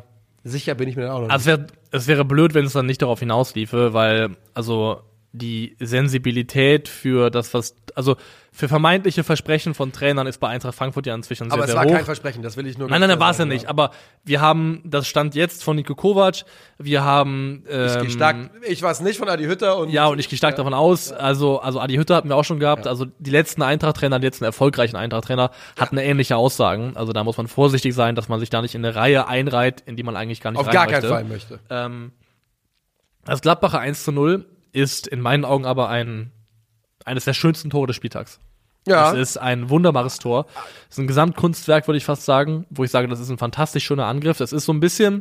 Sicher bin ich mir dann auch noch Also es, wär, es wäre blöd, wenn es dann nicht darauf hinausliefe, weil, also die Sensibilität für das, was, also für vermeintliche Versprechen von Trainern ist bei Eintracht Frankfurt ja inzwischen sehr, aber sehr hoch. hoch. Aber es war kein Versprechen, das will ich nur Nein, nein, nein, war es ja sagen, nicht. Aber wir haben, das stand jetzt von Niko Kovac, wir haben ähm, Ich gehe stark, ich war es nicht von Adi Hütter. Und ja, und ich gehe stark ja. davon aus, also also Adi Hütter hatten wir auch schon gehabt, ja. also die letzten Eintracht-Trainer, die letzten erfolgreichen Eintracht-Trainer hatten ja. ähnliche Aussagen. Also da muss man vorsichtig sein, dass man sich da nicht in eine Reihe einreiht, in die man eigentlich gar nicht Auf rein gar möchte. keinen Fall möchte. Ähm, das Gladbacher eins zu null ist in meinen Augen aber ein eines der schönsten Tore des Spieltags. Ja. Es ist ein wunderbares Tor. Es ist ein Gesamtkunstwerk, würde ich fast sagen, wo ich sage, das ist ein fantastisch schöner Angriff. Es ist so ein bisschen,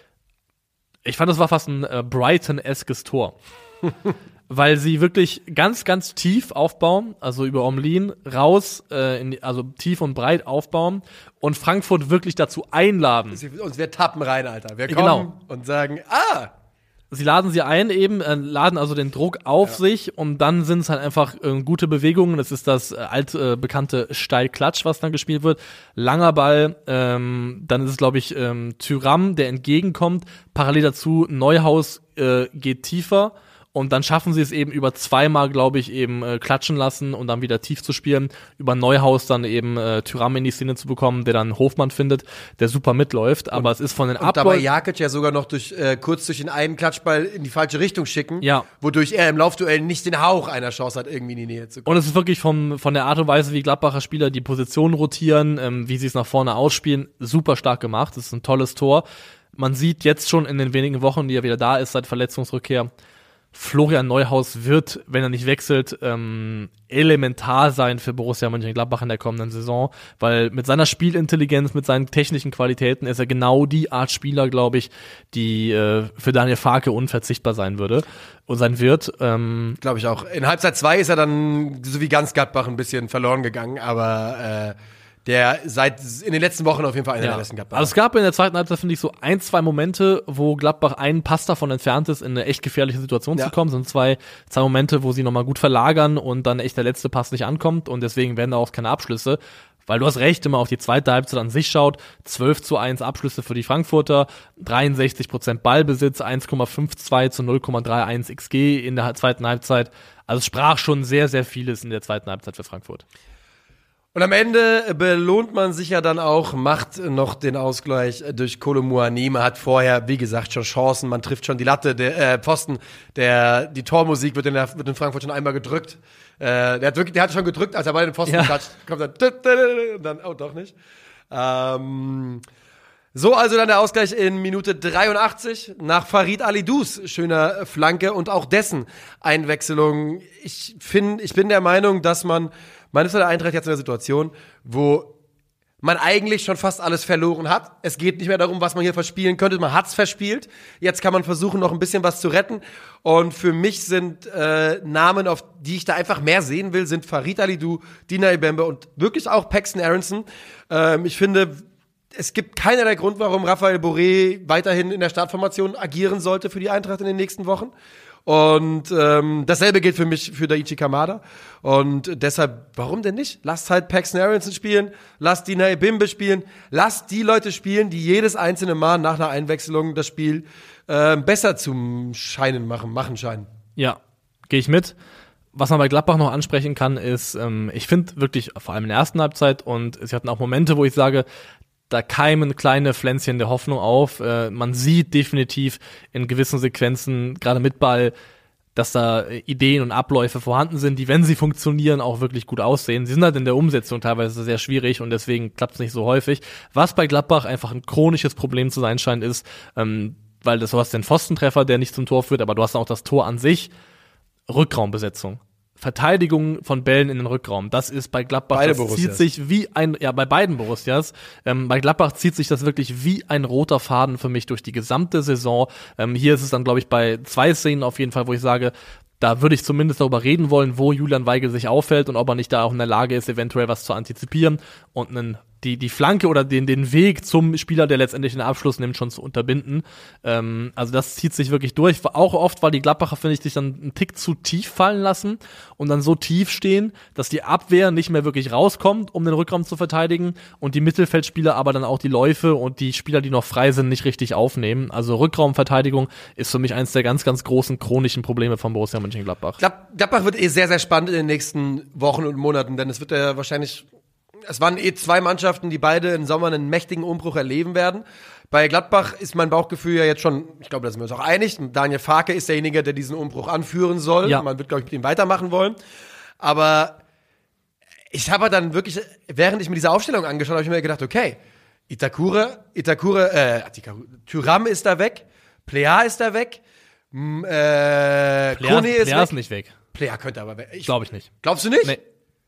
ich fand, das war fast ein äh, Brighton-eskes Tor. Weil sie wirklich ganz, ganz tief aufbauen, also über Omlin raus, äh, in die, also tief und breit aufbauen und Frankfurt wirklich dazu einladen. Uns wir tappen rein, Alter. Wir kommen genau. und sagen, ah! Sie laden sie ein eben, äh, laden also den Druck auf ja. sich und dann sind es halt einfach äh, gute Bewegungen. Das ist das äh, alte, äh, bekannte Steilklatsch, was dann gespielt wird. Langer Ball, ähm, dann ist es, glaube ich, ähm, Thuram, der entgegenkommt. Parallel dazu, Neuhaus äh, geht tiefer. Und dann schaffen sie es eben über zweimal, glaube ich, eben äh, klatschen lassen und dann wieder tief zu spielen. Über Neuhaus dann eben äh, Thuram in die Szene zu bekommen, der dann Hofmann findet, der super mitläuft. Aber und, es ist von den Abläufen... Und dabei Jakic ja sogar noch durch äh, kurz durch den einen Klatschball in die falsche Richtung schicken, ja. wodurch er im Laufduell nicht den Hauch einer Chance hat, irgendwie in die Nähe zu kommen. Und es ist wirklich vom, von der Art und Weise, wie Gladbacher Spieler die Position rotieren, ähm, wie sie es nach vorne ausspielen, super stark gemacht. Das ist ein tolles Tor. Man sieht jetzt schon in den wenigen Wochen, die er wieder da ist, seit Verletzungsrückkehr, Florian Neuhaus wird, wenn er nicht wechselt, ähm, elementar sein für Borussia Mönchengladbach in der kommenden Saison, weil mit seiner Spielintelligenz, mit seinen technischen Qualitäten ist er genau die Art Spieler, glaube ich, die äh, für Daniel Farke unverzichtbar sein würde und sein wird. Ähm, glaube ich auch. In Halbzeit zwei ist er dann, so wie ganz Gladbach, ein bisschen verloren gegangen, aber äh, der seit in den letzten Wochen auf jeden Fall einer ja. der besten Gladbacher. Also es gab in der zweiten Halbzeit, finde ich, so ein, zwei Momente, wo Gladbach einen Pass davon entfernt ist, in eine echt gefährliche Situation ja. zu kommen. Das sind zwei, zwei Momente, wo sie nochmal gut verlagern und dann echt der letzte Pass nicht ankommt und deswegen werden da auch keine Abschlüsse. Weil du hast recht, wenn man auf die zweite Halbzeit an sich schaut, zwölf zu eins Abschlüsse für die Frankfurter, dreiundsechzig Prozent Ballbesitz, eins Komma zweiundfünfzig zu null Komma einunddreißig X G in der zweiten Halbzeit. Also es sprach schon sehr, sehr vieles in der zweiten Halbzeit für Frankfurt. Und am Ende belohnt man sich ja dann auch, macht noch den Ausgleich durch Kolo Muani. Man hat vorher, wie gesagt, schon Chancen, man trifft schon die Latte, der äh, Pfosten, der, die Tormusik wird in, der, wird in Frankfurt schon einmal gedrückt. Äh, der hat wirklich, der hat schon gedrückt, als er bei den Pfosten ja. klatscht, kommt dann, und dann, oh, doch nicht. Ähm, so also dann der Ausgleich in Minute dreiundachtzig nach Farid Alidous schöner Flanke und auch dessen Einwechslung. Ich finde, ich bin der Meinung, dass man Man ist bei der Eintracht jetzt in der Situation, wo man eigentlich schon fast alles verloren hat. Es geht nicht mehr darum, was man hier verspielen könnte. Man hat's verspielt. Jetzt kann man versuchen, noch ein bisschen was zu retten. Und für mich sind äh, Namen, auf die ich da einfach mehr sehen will, sind Farid Alidou, Dina Ibembe und wirklich auch Paxton Aronson. Ähm, ich finde, es gibt keinerlei Grund, warum Raphael Borré weiterhin in der Startformation agieren sollte für die Eintracht in den nächsten Wochen. Und ähm, dasselbe gilt für mich für Daichi Kamada. Und deshalb, warum denn nicht? Lasst halt Paxton Aronson spielen, lasst Dina Ibimbe spielen, lasst die Leute spielen, die jedes einzelne Mal nach einer Einwechslung das Spiel äh, besser zum Scheinen machen, machen scheinen. Ja, gehe ich mit. Was man bei Gladbach noch ansprechen kann, ist, ähm, ich finde wirklich, vor allem in der ersten Halbzeit, und sie hatten auch Momente, wo ich sage, da keimen kleine Pflänzchen der Hoffnung auf. Äh, man sieht definitiv in gewissen Sequenzen, gerade mit Ball, dass da Ideen und Abläufe vorhanden sind, die, wenn sie funktionieren, auch wirklich gut aussehen. Sie sind halt in der Umsetzung teilweise sehr schwierig und deswegen klappt es nicht so häufig. Was bei Gladbach einfach ein chronisches Problem zu sein scheint, ist, ähm, weil das, du hast den Pfostentreffer, der nicht zum Tor führt, aber du hast auch das Tor an sich, Rückraumbesetzung. Verteidigung von Bällen in den Rückraum. Das ist bei Gladbach, Beide das Borussias. zieht sich wie ein, ja, bei beiden Borussias. Ähm, bei Gladbach zieht sich das wirklich wie ein roter Faden für mich durch die gesamte Saison. Ähm, hier ist es dann, glaube ich, bei zwei Szenen auf jeden Fall, wo ich sage, da würde ich zumindest darüber reden wollen, wo Julian Weigl sich auffällt und ob er nicht da auch in der Lage ist, eventuell was zu antizipieren und einen die, die Flanke oder den, den Weg zum Spieler, der letztendlich den Abschluss nimmt, schon zu unterbinden. Ähm, also das zieht sich wirklich durch. Auch oft, weil die Gladbacher, finde ich, sich dann einen Tick zu tief fallen lassen und dann so tief stehen, dass die Abwehr nicht mehr wirklich rauskommt, um den Rückraum zu verteidigen und die Mittelfeldspieler aber dann auch die Läufe und die Spieler, die noch frei sind, nicht richtig aufnehmen. Also Rückraumverteidigung ist für mich eins der ganz, ganz großen chronischen Probleme von Borussia Mönchengladbach. Gladbach wird eh sehr, sehr spannend in den nächsten Wochen und Monaten, denn es wird ja wahrscheinlich Es waren eh zwei Mannschaften, die beide im Sommer einen mächtigen Umbruch erleben werden. Bei Gladbach ist mein Bauchgefühl ja jetzt schon, ich glaube, da sind wir uns auch einig, Daniel Farke ist derjenige, der diesen Umbruch anführen soll. Ja. Man wird, glaube ich, mit ihm weitermachen wollen. Aber ich habe dann wirklich, während ich mir diese Aufstellung angeschaut habe, habe ich mir gedacht, okay, Itakura, Itakura, äh, Thuram ist da weg, Plea ist da weg, m, äh, Kone ist Plea weg. ist nicht weg. Plea könnte aber weg. Glaube ich nicht. Glaubst du nicht? Nee.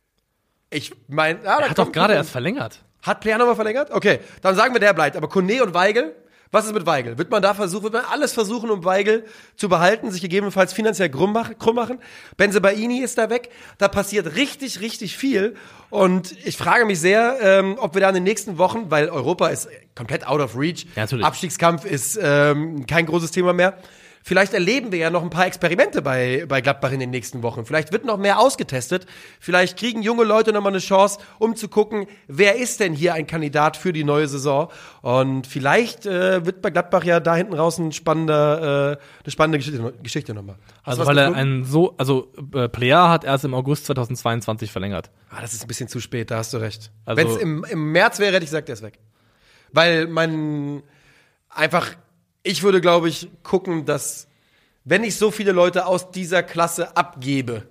Ich meine, ja, Er hat doch gerade erst verlängert. Hat Plea nochmal verlängert? Okay, dann sagen wir, der bleibt. Aber Kone und Weigl, was ist mit Weigl? Wird man da versuchen, wird man alles versuchen, um Weigl zu behalten, sich gegebenenfalls finanziell krumm machen? Krumm machen? Bensebaini ist da weg. Da passiert richtig, richtig viel. Und ich frage mich sehr, ähm, ob wir da in den nächsten Wochen, weil Europa ist komplett out of reach, Ja, natürlich. Abstiegskampf ist ähm, kein großes Thema mehr. Vielleicht erleben wir ja noch ein paar Experimente bei, bei Gladbach in den nächsten Wochen. Vielleicht wird noch mehr ausgetestet. Vielleicht kriegen junge Leute noch mal eine Chance, um zu gucken, wer ist denn hier ein Kandidat für die neue Saison. Und vielleicht äh, wird bei Gladbach ja da hinten raus ein spannender, äh, eine spannende Geschichte, Geschichte nochmal. Also weil er einen so, also äh, Plea hat erst im August zweitausendzweiundzwanzig verlängert. Ah, das ist ein bisschen zu spät, da hast du recht. Also- Wenn es im, im März wäre, hätte ich gesagt, der ist weg. Weil man einfach, ich würde, glaube ich, gucken, dass, wenn ich so viele Leute aus dieser Klasse abgebe,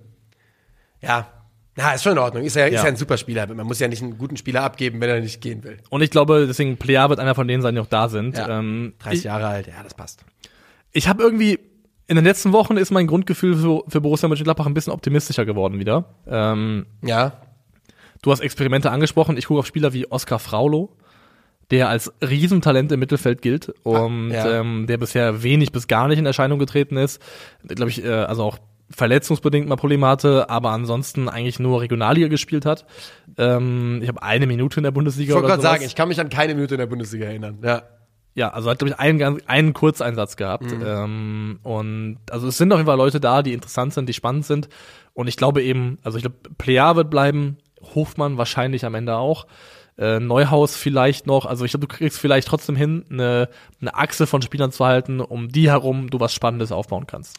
ja, ja, ist schon in Ordnung. Ist ja, ist Ja. ja ein super Spieler. Man muss ja nicht einen guten Spieler abgeben, wenn er nicht gehen will. Und ich glaube, deswegen Plea wird einer von denen sein, die noch da sind. Ja. Ähm, dreißig ich Jahre alt, ja, das passt. ich habe irgendwie, in den letzten Wochen ist mein Grundgefühl für, für Borussia Mönchengladbach ein bisschen optimistischer geworden wieder. Ähm, Ja. Du hast Experimente angesprochen. Ich gucke auf Spieler wie Oskar Fraulo, der als Riesentalent im Mittelfeld gilt und Ah, ja. ähm, der bisher wenig bis gar nicht in Erscheinung getreten ist. Glaube ich, äh, also auch verletzungsbedingt mal Probleme hatte, aber ansonsten eigentlich nur Regionalliga gespielt hat. Ähm, ich habe eine Minute in der Bundesliga Ich wollte oder gerade sowas. sagen, ich kann mich an keine Minute in der Bundesliga erinnern. Ja. Ja, also hat, glaube ich, einen, ganz- einen Kurzeinsatz gehabt. Mhm. Ähm, und also es sind auf jeden Fall Leute da, die interessant sind, die spannend sind. Und ich glaube eben, also ich glaube, Plea wird bleiben, Hofmann wahrscheinlich am Ende auch. Äh, Neuhaus vielleicht noch. Also ich glaube, du kriegst vielleicht trotzdem hin, eine, eine Achse von Spielern zu halten, um die herum du was Spannendes aufbauen kannst.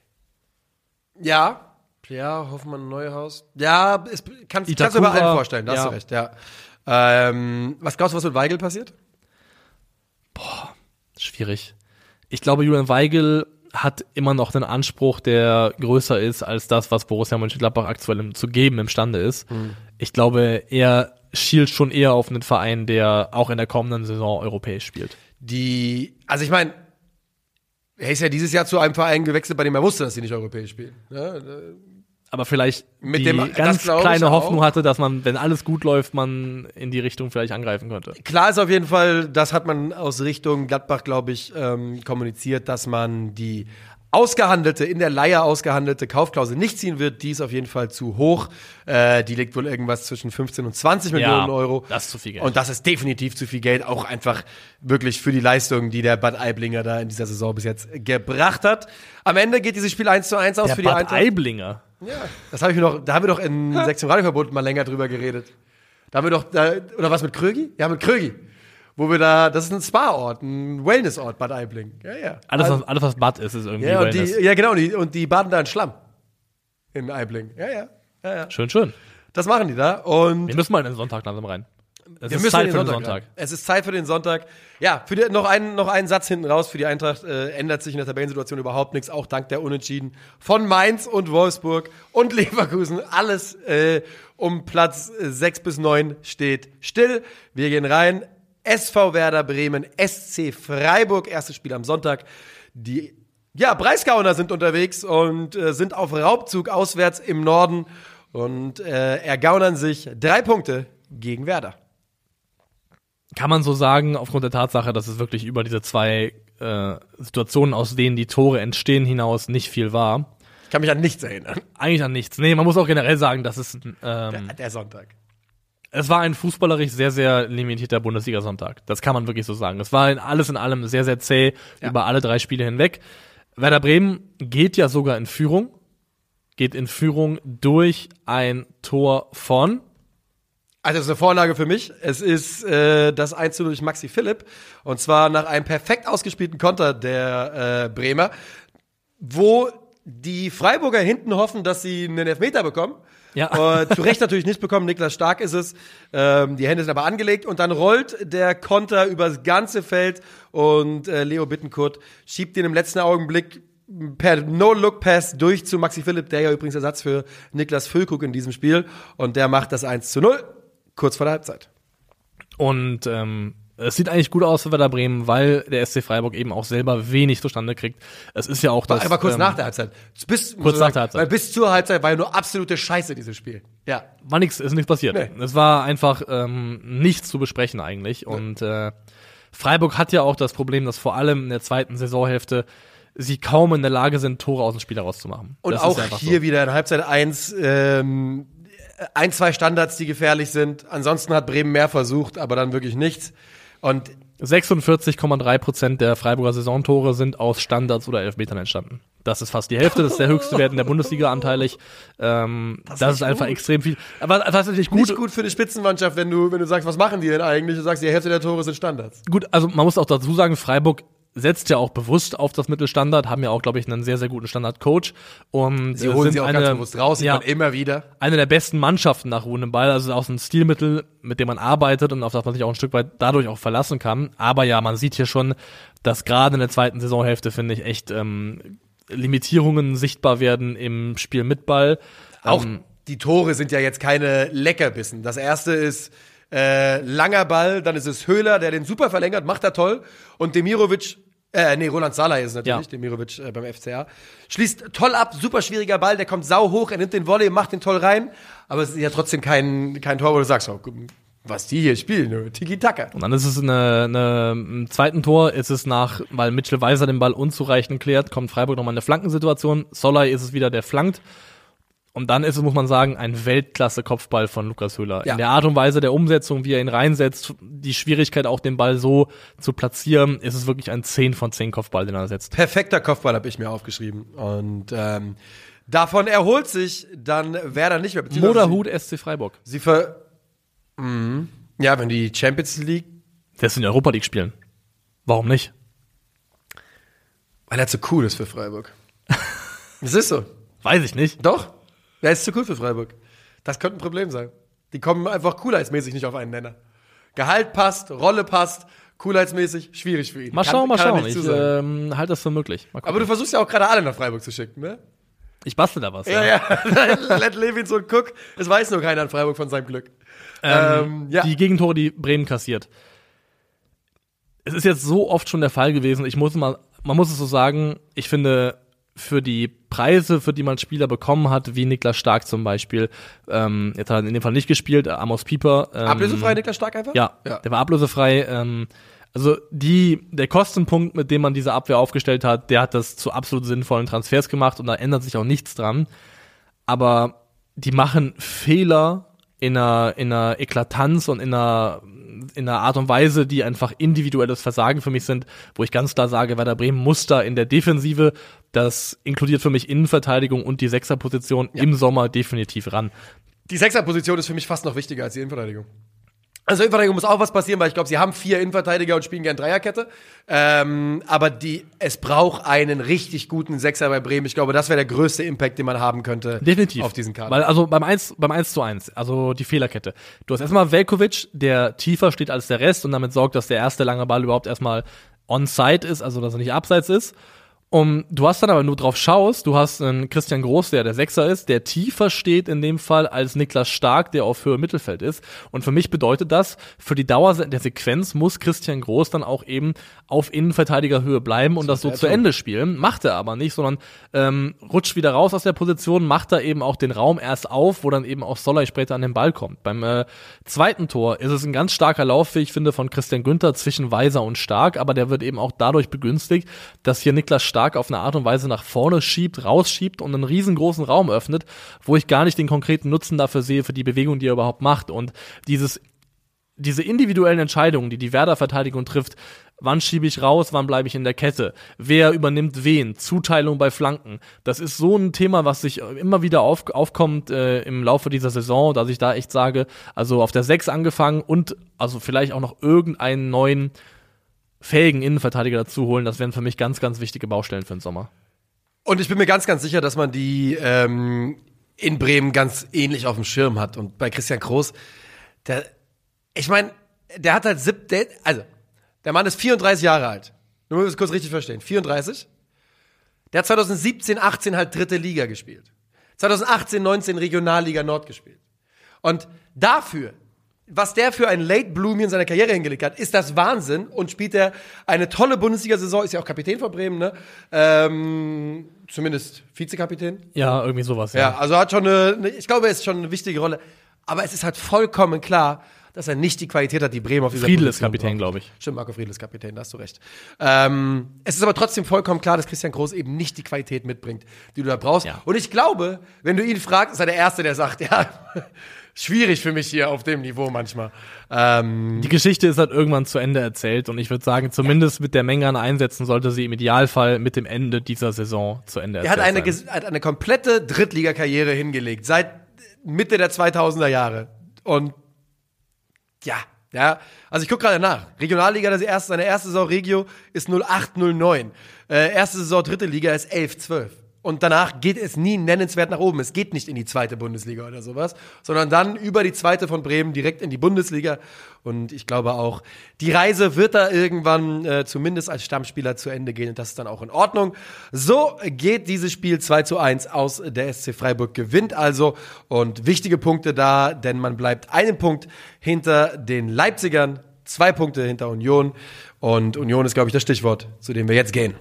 Ja. Ja, Hoffmann, Neuhaus. Ja, es, kannst, Itakura, kannst du mir allen vorstellen, da hast ja. du recht, ja. Ähm, was glaubst du, was mit Weigl passiert? Schwierig. Ich glaube, Julian Weigl hat immer noch den Anspruch, der größer ist als das, was Borussia Mönchengladbach aktuell im, zu geben imstande ist. Mhm. Ich glaube, er schielt schon eher auf einen Verein, der auch in der kommenden Saison europäisch spielt. Die, also ich meine, er ist ja dieses Jahr zu einem Verein gewechselt, bei dem er wusste, dass sie nicht europäisch spielen. Ja, Aber vielleicht Mit die dem- das ganz glaube ich kleine Hoffnung auch. hatte, dass man, wenn alles gut läuft, man in die Richtung vielleicht angreifen könnte. klar ist auf jeden Fall, das hat man aus Richtung Gladbach, glaube ich, ähm, kommuniziert, dass man die ausgehandelte, in der Leihe ausgehandelte Kaufklausel nicht ziehen wird. Die ist auf jeden Fall zu hoch. Äh, die liegt wohl irgendwas zwischen fünfzehn und zwanzig Millionen Euro. Das ist zu viel Geld. Und das ist definitiv zu viel Geld, auch einfach wirklich für die Leistung, die der Bad Aiblinger da in dieser Saison bis jetzt gebracht hat. Am Ende geht dieses Spiel eins zu eins aus Der für die Bad Eintracht. Aiblinger. Ja, das habe ich mir noch, da haben wir doch in Sektion Radioverbot mal länger drüber geredet. Da haben wir doch, da, oder was mit Krögi? Ja, mit Krögi. Wo wir da, das ist ein Spa-Ort, ein Wellness-Ort, Bad Aibling. Ja, ja. Alles, Also, was, alles, was Bad ist, ist irgendwie ja, und Wellness. die, ja, genau, und die, und die baden da in Schlamm. In Aibling. Ja, ja. ja, ja. Schön, schön. Das machen die da. Und Wir müssen mal in den Sonntag langsam rein. Es wir ist müssen Zeit in für den den Sonntag. Sonntag. rein. Es ist Zeit für den Sonntag. Ja, für die, noch, einen, noch einen Satz hinten raus für die Eintracht. Äh, ändert sich in der Tabellensituation überhaupt nichts, auch dank der Unentschieden von Mainz und Wolfsburg und Leverkusen. Alles äh, um Platz sechs bis neun steht still. Wir gehen rein. S V Werder Bremen, S C Freiburg, erstes Spiel am Sonntag. Die ja, Breisgauner sind unterwegs und äh, sind auf Raubzug auswärts im Norden und äh, ergaunern sich drei Punkte gegen Werder. Kann man so sagen, aufgrund der Tatsache, dass es wirklich über diese zwei äh, Situationen, aus denen die Tore entstehen, hinaus nicht viel war. Ich kann mich an nichts erinnern. Eigentlich an nichts. Nee, man muss auch generell sagen, dass es ähm, Der, der Sonntag. Es war ein fußballerisch sehr, sehr limitierter Bundesliga-Sonntag. Das kann man wirklich so sagen. Es war in alles in allem sehr, sehr zäh ja. über alle drei Spiele hinweg. Werder Bremen geht ja sogar in Führung. Geht in Führung durch ein Tor von... Also es ist eine Vorlage für mich. Es ist äh, das eins zu null durch Maxi Philipp. Und zwar nach einem perfekt ausgespielten Konter der äh, Bremer, wo die Freiburger hinten hoffen, dass sie einen Elfmeter bekommen. Ja. Äh, zu Recht natürlich nicht bekommen, Niklas Stark ist es. Ähm, die Hände sind aber angelegt und dann rollt der Konter übers ganze Feld und äh, Leo Bittencourt schiebt den im letzten Augenblick per No-Look-Pass durch zu Maxi Philipp, der ja übrigens Ersatz für Niklas Füllkrug in diesem Spiel, und der macht das eins zu null kurz vor der Halbzeit. Und ähm es sieht eigentlich gut aus für Werder Bremen, weil der S C Freiburg eben auch selber wenig zustande kriegt. Es ist ja auch das... Aber kurz ähm, nach der Halbzeit. Bis, kurz nach der Halbzeit. Weil bis zur Halbzeit war ja nur absolute Scheiße, dieses Spiel. Ja. War nichts, ist nichts passiert. Nee. Es war einfach ähm, nichts zu besprechen eigentlich. Nee. Und äh, Freiburg hat ja auch das Problem, dass vor allem in der zweiten Saisonhälfte sie kaum in der Lage sind, Tore aus dem Spiel herauszumachen. Und das auch ist hier so. wieder in Halbzeit eins ähm, ein, zwei Standards, die gefährlich sind. Ansonsten hat Bremen mehr versucht, aber dann wirklich nichts. Und sechsundvierzig Komma drei Prozent der Freiburger Saisontore sind aus Standards oder Elfmetern entstanden. Das ist fast die Hälfte, das ist der höchste Wert in der Bundesliga anteilig. Ähm, das, das ist einfach gut. extrem viel. Aber das ist natürlich gut. Nicht gut für eine Spitzenmannschaft, wenn du, wenn du sagst, was machen die denn eigentlich? Du sagst, die Hälfte der Tore sind Standards. Gut, also man muss auch dazu sagen, Freiburg setzt ja auch bewusst auf das Mittelstandard, haben ja auch, glaube ich, einen sehr, sehr guten Standard-Coach. Und sie holen sind sie auch eine, ganz bewusst raus, ja, immer wieder. Eine der besten Mannschaften nach ruhendem Ball, also auch so ein Stilmittel, mit dem man arbeitet und auf das man sich auch ein Stück weit dadurch auch verlassen kann. Aber ja, man sieht hier schon, dass gerade in der zweiten Saisonhälfte, finde ich, echt ähm, Limitierungen sichtbar werden im Spiel mit Ball. Auch ähm, die Tore sind ja jetzt keine Leckerbissen. Das erste ist Äh, langer Ball, dann ist es Höhler, der den super verlängert, macht er toll. Und Demirovic, äh, nee, Roland Salai ist es natürlich, ja. Demirovic äh, beim F C A. Schließt toll ab, super schwieriger Ball, der kommt sau hoch, er nimmt den Volley, macht den toll rein. Aber es ist ja trotzdem kein, kein Tor, wo du sagst, oh, was die hier spielen, nur Tiki-Taka. Und dann ist es eine, eine, im zweiten Tor ist es nach, weil Mitchell Weiser den Ball unzureichend klärt, kommt Freiburg nochmal in eine Flankensituation. Solai ist es wieder, der flankt. Und dann ist es, muss man sagen, ein Weltklasse-Kopfball von Lukas Höhler. Ja. In der Art und Weise der Umsetzung, wie er ihn reinsetzt, die Schwierigkeit auch, den Ball so zu platzieren, ist es wirklich ein zehn von zehn Kopfball, den er setzt. Perfekter Kopfball, habe ich mir aufgeschrieben. Und ähm, davon erholt sich dann Werder nicht mehr. Moderhut S C Freiburg. Sie ver... Mhm. Ja, wenn die Champions League... Der ist in der Europa League spielen. Warum nicht? Weil er zu cool ist für Freiburg. Das ist so. Weiß ich nicht. Doch. Der ist zu cool für Freiburg. Das könnte ein Problem sein. Die kommen einfach coolheitsmäßig nicht auf einen Nenner. Gehalt passt, Rolle passt, coolheitsmäßig, schwierig für ihn. Mal schauen, kann, mal kann schauen. Ich ähm, halte das für möglich. Aber du versuchst ja auch gerade alle nach Freiburg zu schicken, ne? Ich bastel da was. Ja, ja. ja. Let Levin so guck. Es weiß nur keiner in Freiburg von seinem Glück. Ähm, ähm, ja. Die Gegentore, die Bremen kassiert. Es ist jetzt so oft schon der Fall gewesen. Ich muss mal, man muss es so sagen, ich finde, für die Preise, für die man Spieler bekommen hat, wie Niklas Stark zum Beispiel, ähm, jetzt hat er in dem Fall nicht gespielt, Amos Pieper. Ähm, ablösefrei Niklas Stark einfach? Ja, ja. Der war ablösefrei. Ähm, also die, der Kostenpunkt, mit dem man diese Abwehr aufgestellt hat, der hat das zu absolut sinnvollen Transfers gemacht und da ändert sich auch nichts dran. Aber die machen Fehler in einer, in einer Eklatanz und in einer in einer Art und Weise, die einfach individuelles Versagen für mich sind, wo ich ganz klar sage, Werder Bremen muss da in der Defensive, das inkludiert für mich Innenverteidigung und die Sechserposition ja. im Sommer definitiv ran. Die Sechserposition ist für mich fast noch wichtiger als die Innenverteidigung. Also Innenverteidigung muss auch was passieren, weil ich glaube, sie haben vier Innenverteidiger und spielen gern Dreierkette. Ähm, aber die, es braucht einen richtig guten Sechser bei Bremen. Ich glaube, das wäre der größte Impact, den man haben könnte. Definitiv. Auf diesen Kader. Weil also beim eins, beim eins zu eins, also die Fehlerkette. Du hast erstmal Veljkovic, der tiefer steht als der Rest und damit sorgt, dass der erste lange Ball überhaupt erstmal on-side ist, also dass er nicht abseits ist. Und du hast dann aber, wenn du drauf schaust, du hast einen Christian Groß, der der Sechser ist, der tiefer steht in dem Fall als Niklas Stark, der auf Höhe Mittelfeld ist. Und für mich bedeutet das, für die Dauer der Sequenz muss Christian Groß dann auch eben auf Innenverteidigerhöhe bleiben und das so zu Ende spielen. Macht er aber nicht, sondern ähm, rutscht wieder raus aus der Position, macht da eben auch den Raum erst auf, wo dann eben auch Solai später an den Ball kommt. Beim äh, zweiten Tor ist es ein ganz starker Lauf, wie ich finde, von Christian Günther zwischen Weiser und Stark, aber der wird eben auch dadurch begünstigt, dass hier Niklas Stark stark auf eine Art und Weise nach vorne schiebt, rausschiebt und einen riesengroßen Raum öffnet, wo ich gar nicht den konkreten Nutzen dafür sehe, für die Bewegung, die er überhaupt macht. Und dieses diese individuellen Entscheidungen, die die Werder-Verteidigung trifft, wann schiebe ich raus, wann bleibe ich in der Kette, wer übernimmt wen, Zuteilung bei Flanken, das ist so ein Thema, was sich immer wieder auf, aufkommt äh, im Laufe dieser Saison, dass ich da echt sage, also auf der sechs angefangen und also vielleicht auch noch irgendeinen neuen fähigen Innenverteidiger dazu holen, das wären für mich ganz, ganz wichtige Baustellen für den Sommer. Und ich bin mir ganz, ganz sicher, dass man die ähm, in Bremen ganz ähnlich auf dem Schirm hat. Und bei Christian Groß, der Ich meine, der hat halt sieb, der, also, der Mann ist vierunddreißig Jahre alt. Nur muss ich es kurz richtig verstehen. vierunddreißig. Der hat zwanzig siebzehn, achtzehn halt dritte Liga gespielt. zwanzig achtzehn, neunzehn Regionalliga Nord gespielt. Und dafür, was der für ein Late Bloomy in seiner Karriere hingelegt hat, ist das Wahnsinn. Und spielt er eine tolle Bundesliga-Saison, ist ja auch Kapitän von Bremen, ne? Ähm, zumindest Vizekapitän. Ja, irgendwie sowas, ja. Ja, also hat schon eine, eine ich glaube, er ist schon eine wichtige Rolle. Aber es ist halt vollkommen klar, dass er nicht die Qualität hat, die Bremen auf dieser Friedl Position ist Kapitän, glaube ich. Stimmt, Marco Friedl ist Kapitän, da hast du recht. Ähm, es ist aber trotzdem vollkommen klar, dass Christian Groß eben nicht die Qualität mitbringt, die du da brauchst. Ja. Und ich glaube, wenn du ihn fragst, ist er der Erste, der sagt, ja, schwierig für mich hier auf dem Niveau manchmal. Ähm, Die Geschichte ist halt irgendwann zu Ende erzählt und ich würde sagen, zumindest mit der Menge an Einsätzen sollte sie im Idealfall mit dem Ende dieser Saison zu Ende er hat erzählt eine, sein. ges- hat eine komplette Drittligakarriere hingelegt, seit Mitte der zweitausender Jahre. Und ja, ja, also ich gucke gerade nach. Regionalliga, das erste, seine erste Saison Regio ist null acht null neun. Äh, erste Saison dritte Liga ist elf zwölf. Und danach geht es nie nennenswert nach oben. Es geht nicht in die zweite Bundesliga oder sowas, sondern dann über die zweite von Bremen direkt in die Bundesliga. Und ich glaube auch, die Reise wird da irgendwann äh, zumindest als Stammspieler zu Ende gehen. Und das ist dann auch in Ordnung. So geht dieses Spiel zwei zu eins aus. Der S C Freiburg gewinnt also. Und wichtige Punkte da, denn man bleibt einen Punkt hinter den Leipzigern, zwei Punkte hinter Union. Und Union ist, glaube ich, das Stichwort, zu dem wir jetzt gehen.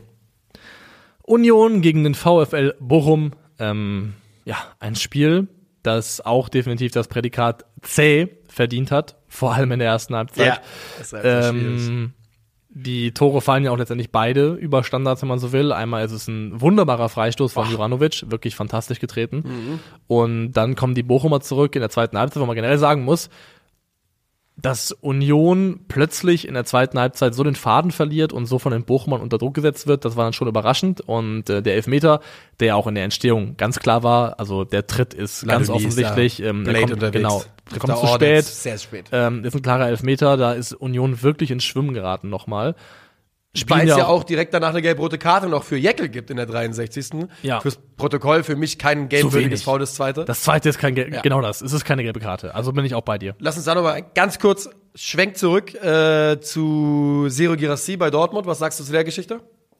Union gegen den VfL Bochum. Ähm, ja, ein Spiel, das auch definitiv das Prädikat zäh verdient hat, vor allem in der ersten Halbzeit. Ja, das ist einfach ähm, die Tore fallen ja auch letztendlich beide über Standards, wenn man so will. Einmal ist es ein wunderbarer Freistoß von Juranovic, wirklich fantastisch getreten. Mhm. Und dann kommen die Bochumer zurück in der zweiten Halbzeit, wo man generell sagen muss, dass Union plötzlich in der zweiten Halbzeit so den Faden verliert und so von den Bochumern unter Druck gesetzt wird, das war dann schon überraschend. Und äh, der Elfmeter, der ja auch in der Entstehung ganz klar war, also der Tritt ist ganz Ladoulis, offensichtlich, ja. ähm, Blade er kommt, unterwegs. genau, der kommt Da zu ordnet, spät, sehr spät. ähm, ist ein klarer Elfmeter, da ist Union wirklich ins Schwimmen geraten nochmal. Weil es ja auch direkt danach eine gelb-rote Karte noch für Jeckel gibt in der dreiundsechzigsten Ja. Fürs Protokoll für mich kein gelbwürdiges wenig. Foul, das zweite. Das zweite ist kein, Gel- Ja. genau das, es ist keine gelbe Karte, also bin ich auch bei dir. Lass uns da nochmal ganz kurz Schwenk zurück äh, zu Serhou Guirassy bei Dortmund. Was sagst du zu der Geschichte?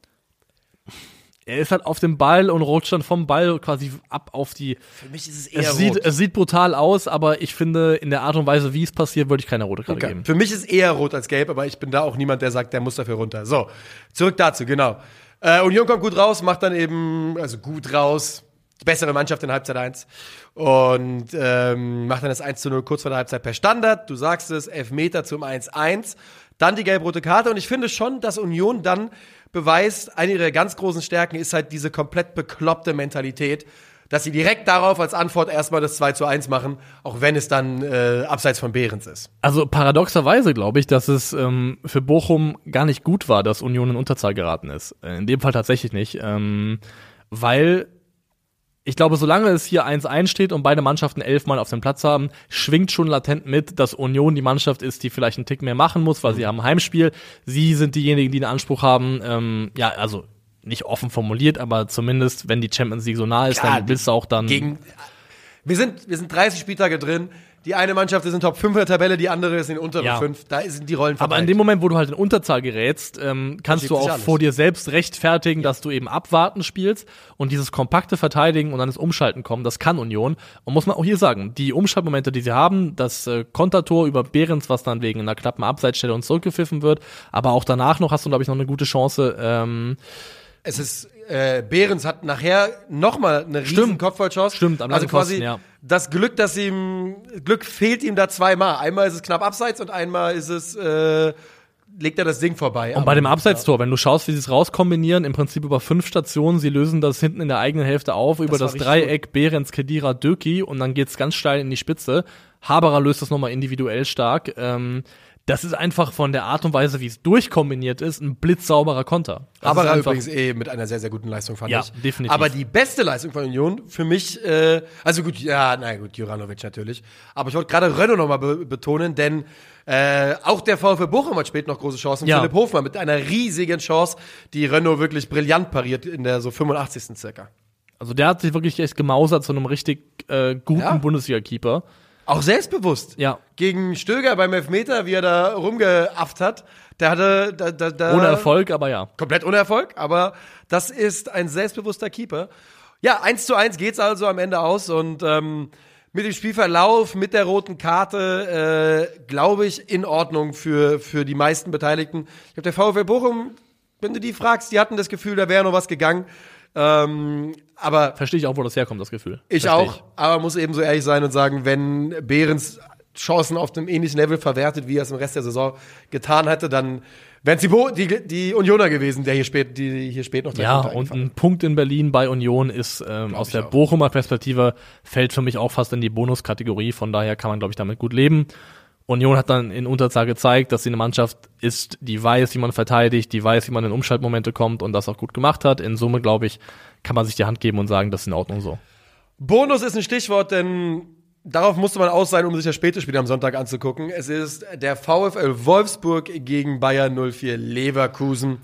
Er ist halt auf dem Ball und rutscht dann vom Ball quasi ab auf die. Für mich ist es Es sieht, es sieht brutal aus, aber ich finde, in der Art und Weise, wie es passiert, würde ich keine rote Karte Okay. geben. Für mich ist eher rot als gelb, aber ich bin da auch niemand, der sagt, der muss dafür runter. So, zurück dazu, genau. Äh, Union kommt gut raus, macht dann eben, also gut raus, die bessere Mannschaft in Halbzeit eins und ähm, macht dann das eins zu null kurz vor der Halbzeit per Standard. Du sagst es, Elfmeter zum eins eins. Dann die gelb-rote Karte und ich finde schon, dass Union dann beweist, eine ihrer ganz großen Stärken ist halt diese komplett bekloppte Mentalität, dass sie direkt darauf als Antwort erstmal das zwei zu eins machen, auch wenn es dann äh, abseits von Behrens ist. Also paradoxerweise glaube ich, dass es ähm, für Bochum gar nicht gut war, dass Union in Unterzahl geraten ist. Äh, in dem Fall tatsächlich nicht, ähm, weil ich glaube, solange es hier eins eins steht und beide Mannschaften elfmal auf dem Platz haben, schwingt schon latent mit, dass Union die Mannschaft ist, die vielleicht einen Tick mehr machen muss, weil sie haben ein Heimspiel. Sie sind diejenigen, die einen Anspruch haben, ähm, ja, also nicht offen formuliert, aber zumindest, wenn die Champions League so nah ist, Klar, dann willst du auch dann Gegen, wir sind, wir sind dreißig Spieltage drin. Die eine Mannschaft ist in Top fünf der Tabelle, die andere ist in den unteren Ja. fünf. Da sind die Rollen verteilt. Aber in dem Moment, wo du halt in Unterzahl gerätst, ähm, kannst du sich auch alles. vor dir selbst rechtfertigen, dass du eben abwarten spielst und dieses kompakte Verteidigen und dann das Umschalten kommen, das kann Union. Und muss man auch hier sagen, die Umschaltmomente, die sie haben, das äh, Kontertor über Behrens, was dann wegen einer knappen Abseitsstelle und zurückgepfiffen wird, aber auch danach noch hast du, glaube ich, noch eine gute Chance. Ähm, Es ist, äh, Behrens hat nachher nochmal eine riesen Stimmt. Kopfballchance. Stimmt, am Also langen quasi Pfosten, ja. das Glück, dass ihm, Glück fehlt ihm da zweimal. Einmal ist es knapp abseits und einmal ist es, äh, legt er das Ding vorbei. Und bei dem Abseitstor, wenn du schaust, wie sie es rauskombinieren, im Prinzip über fünf Stationen, sie lösen das hinten in der eigenen Hälfte auf, über das, das Dreieck Behrens, Khedira, Döki und dann geht's ganz steil in die Spitze. Haberer löst das nochmal individuell stark. Ähm, das ist einfach von der Art und Weise, wie es durchkombiniert ist, ein blitzsauberer Konter. Das Haberer übrigens eh mit einer sehr, sehr guten Leistung, fand ja, ich. Ja, definitiv. Aber die beste Leistung von Union für mich, äh, also gut, ja, na gut, Juranovic natürlich. Aber ich wollte gerade Renault nochmal be- betonen, denn äh, auch der VfL Bochum hat spät noch große Chancen. Ja. Philipp Hofmann mit einer riesigen Chance, die Renault wirklich brillant pariert in der so fünfundachtzigsten circa. Also der hat sich wirklich echt gemausert zu einem richtig äh, guten Ja. Bundesliga-Keeper. Auch selbstbewusst. Ja. Gegen Stöger beim Elfmeter, wie er da rumgeafft hat. Der hatte da, da, da Ohne Erfolg, aber ja. komplett ohne Erfolg, aber das ist ein selbstbewusster Keeper. Ja, eins zu eins geht's also am Ende aus und ähm, mit dem Spielverlauf, mit der roten Karte, äh, glaube ich, in Ordnung für, für die meisten Beteiligten. Ich glaube, der VfL Bochum, wenn du die fragst, die hatten das Gefühl, da wäre noch was gegangen. Ähm, aber Verstehe ich auch, wo das herkommt, das Gefühl. ich Versteh auch, aber muss eben so ehrlich sein und sagen, wenn Behrens Chancen auf dem ähnlichen Level verwertet, wie er es im Rest der Saison getan hätte, dann wären es die, Bo- die, die Unioner gewesen, der hier spät, die hier spät noch Ja, und ein Punkt in Berlin bei Union ist ähm, aus der auch. Bochumer Perspektive fällt für mich auch fast in die Bonuskategorie. Von daher kann man, glaube ich, damit gut leben. Union hat dann in Unterzahl gezeigt, dass sie eine Mannschaft ist, die weiß, wie man verteidigt, die weiß, wie man in Umschaltmomente kommt und das auch gut gemacht hat. In Summe, glaube ich, kann man sich die Hand geben und sagen, das ist in Ordnung so. Bonus ist ein Stichwort, denn darauf musste man aus sein, um sich das späte Spiel am Sonntag anzugucken. Es ist der VfL Wolfsburg gegen Bayern null vier Leverkusen.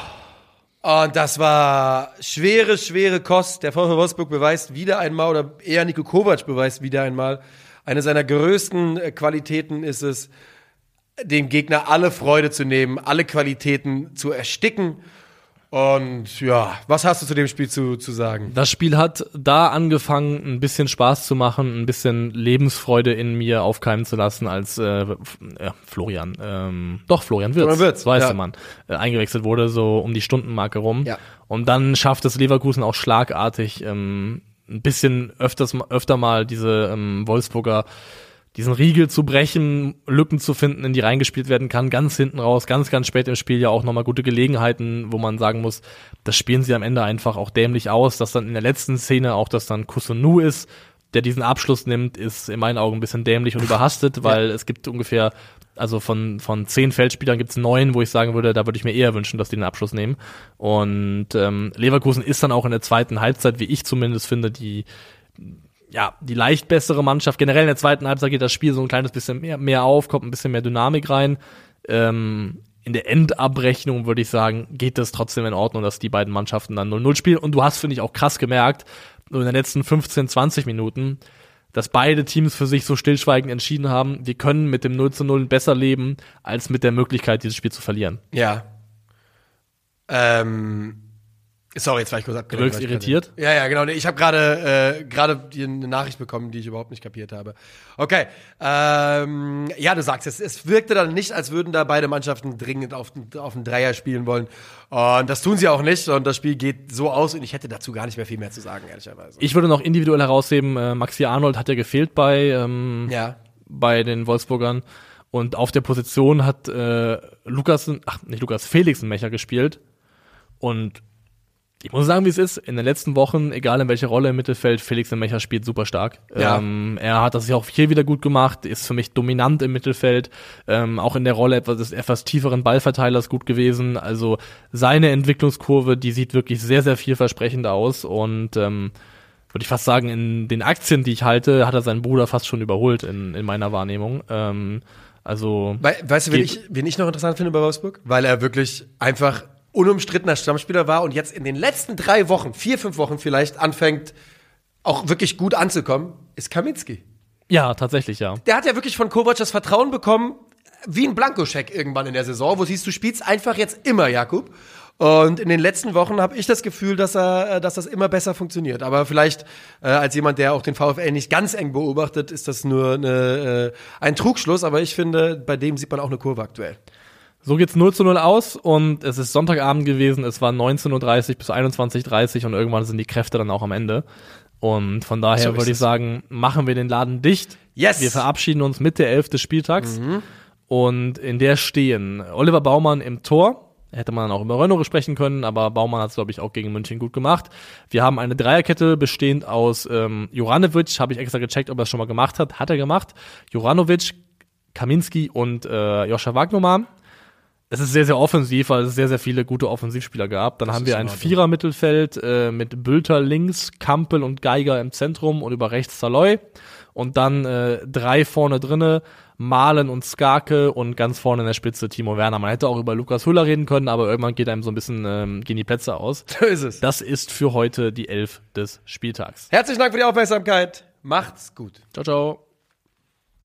Und das war schwere, schwere Kost. Der VfL Wolfsburg beweist wieder einmal, oder eher Niko Kovac beweist wieder einmal, eine seiner größten Qualitäten ist es, dem Gegner alle Freude zu nehmen, alle Qualitäten zu ersticken. Und ja, was hast du zu dem Spiel zu, zu sagen? Das Spiel hat da angefangen, ein bisschen Spaß zu machen, ein bisschen Lebensfreude in mir aufkeimen zu lassen, als äh, F- ja, Florian, ähm, doch Florian Wirtz, Florian Wirtz, weiß ja. der Mann, äh, eingewechselt wurde, so um die Stundenmarke rum. Ja. Und dann schafft es Leverkusen auch schlagartig, ähm, ein bisschen öfters, öfter mal diese ähm, Wolfsburger, diesen Riegel zu brechen, Lücken zu finden, in die reingespielt werden kann, ganz hinten raus, ganz, ganz spät im Spiel ja auch nochmal gute Gelegenheiten, wo man sagen muss, das spielen sie am Ende einfach auch dämlich aus, dass dann in der letzten Szene auch das dann Kusunu ist, der diesen Abschluss nimmt, ist in meinen Augen ein bisschen dämlich und überhastet, weil ja. es gibt ungefähr, also von von zehn Feldspielern gibt es neun, wo ich sagen würde, da würde ich mir eher wünschen, dass die den Abschluss nehmen. Und ähm, Leverkusen ist dann auch in der zweiten Halbzeit, wie ich zumindest finde, die ja, die leicht bessere Mannschaft. Generell in der zweiten Halbzeit geht das Spiel so ein kleines bisschen mehr, mehr auf, kommt ein bisschen mehr Dynamik rein. Ähm, in der Endabrechnung würde ich sagen, geht das trotzdem in Ordnung, dass die beiden Mannschaften dann null null spielen. Und du hast, finde ich, auch krass gemerkt, in den letzten fünfzehn, zwanzig Minuten, dass beide Teams für sich so stillschweigend entschieden haben, wir können mit dem null zu null besser leben, als mit der Möglichkeit, dieses Spiel zu verlieren. Ja. Ähm, sorry, jetzt war ich kurz abgelenkt. Du wirkst irritiert? Ja, ja, genau. Ich habe gerade äh, gerade eine Nachricht bekommen, die ich überhaupt nicht kapiert habe. Okay. Ähm, ja, du sagst es. Es wirkte dann nicht, als würden da beide Mannschaften dringend auf, auf einen Dreier spielen wollen. Und das tun sie auch nicht. Und das Spiel geht so aus. Und ich hätte dazu gar nicht mehr viel mehr zu sagen, ehrlicherweise. Ich würde noch individuell herausheben, äh, Maxi Arnold hat ja gefehlt bei, ähm, ja. bei den Wolfsburgern. Und auf der Position hat äh, Lukas, ach nicht Lukas, Felix ein Mecher gespielt. Und ich muss sagen, wie es ist. In den letzten Wochen, egal in welcher Rolle im Mittelfeld, Felix Mecher spielt super stark. Ja. Ähm, er hat das ja auch hier wieder gut gemacht, ist für mich dominant im Mittelfeld, ähm, auch in der Rolle etwas, des etwas tieferen Ballverteilers gut gewesen. Also seine Entwicklungskurve, die sieht wirklich sehr, sehr vielversprechend aus und ähm, würde ich fast sagen, in den Aktien, die ich halte, hat er seinen Bruder fast schon überholt in, in meiner Wahrnehmung. Ähm, also We- weißt du, wen ich, wen ich noch interessant finde bei Wolfsburg? Weil er wirklich einfach unumstrittener Stammspieler war und jetzt in den letzten drei Wochen, vier, fünf Wochen vielleicht, anfängt, auch wirklich gut anzukommen, ist Kaminski. Ja, tatsächlich, ja. Der hat ja wirklich von Kovac das Vertrauen bekommen, wie ein Blankoscheck irgendwann in der Saison, wo siehst du, spielst einfach jetzt immer, Jakub. Und in den letzten Wochen habe ich das Gefühl, dass er, dass das immer besser funktioniert. Aber vielleicht äh, als jemand, der auch den VfL nicht ganz eng beobachtet, ist das nur eine, äh, ein Trugschluss. Aber ich finde, bei dem sieht man auch eine Kurve aktuell. So geht's null zu null aus und es ist Sonntagabend gewesen, es war neunzehn Uhr dreißig bis einundzwanzig Uhr dreißig und irgendwann sind die Kräfte dann auch am Ende. Und von daher So würde ich es. sagen, machen wir den Laden dicht. Yes! Wir verabschieden uns mit der elf des Spieltags. Mhm. Und in der stehen Oliver Baumann im Tor. Hätte man auch über Renault sprechen können, aber Baumann hat es, glaube ich, auch gegen München gut gemacht. Wir haben eine Dreierkette bestehend aus ähm, Juranovic, habe ich extra gecheckt, ob er es schon mal gemacht hat. Hat er gemacht. Juranovic, Kaminski und äh, Joscha Wagnermann. Es ist sehr, sehr offensiv, weil es sehr, sehr viele gute Offensivspieler gab. Dann das haben wir ein Vierer-Mittelfeld äh, mit Bülter links, Kampel und Geiger im Zentrum und über rechts Saloy. Und dann äh, drei vorne drinne, Malen und Skarke und ganz vorne in der Spitze Timo Werner. Man hätte auch über Lukas Hüller reden können, aber irgendwann geht einem so ein bisschen ähm, gehen die Plätze aus. So ist es. Das ist für heute die Elf des Spieltags. Herzlichen Dank für die Aufmerksamkeit. Macht's gut. Ciao, ciao.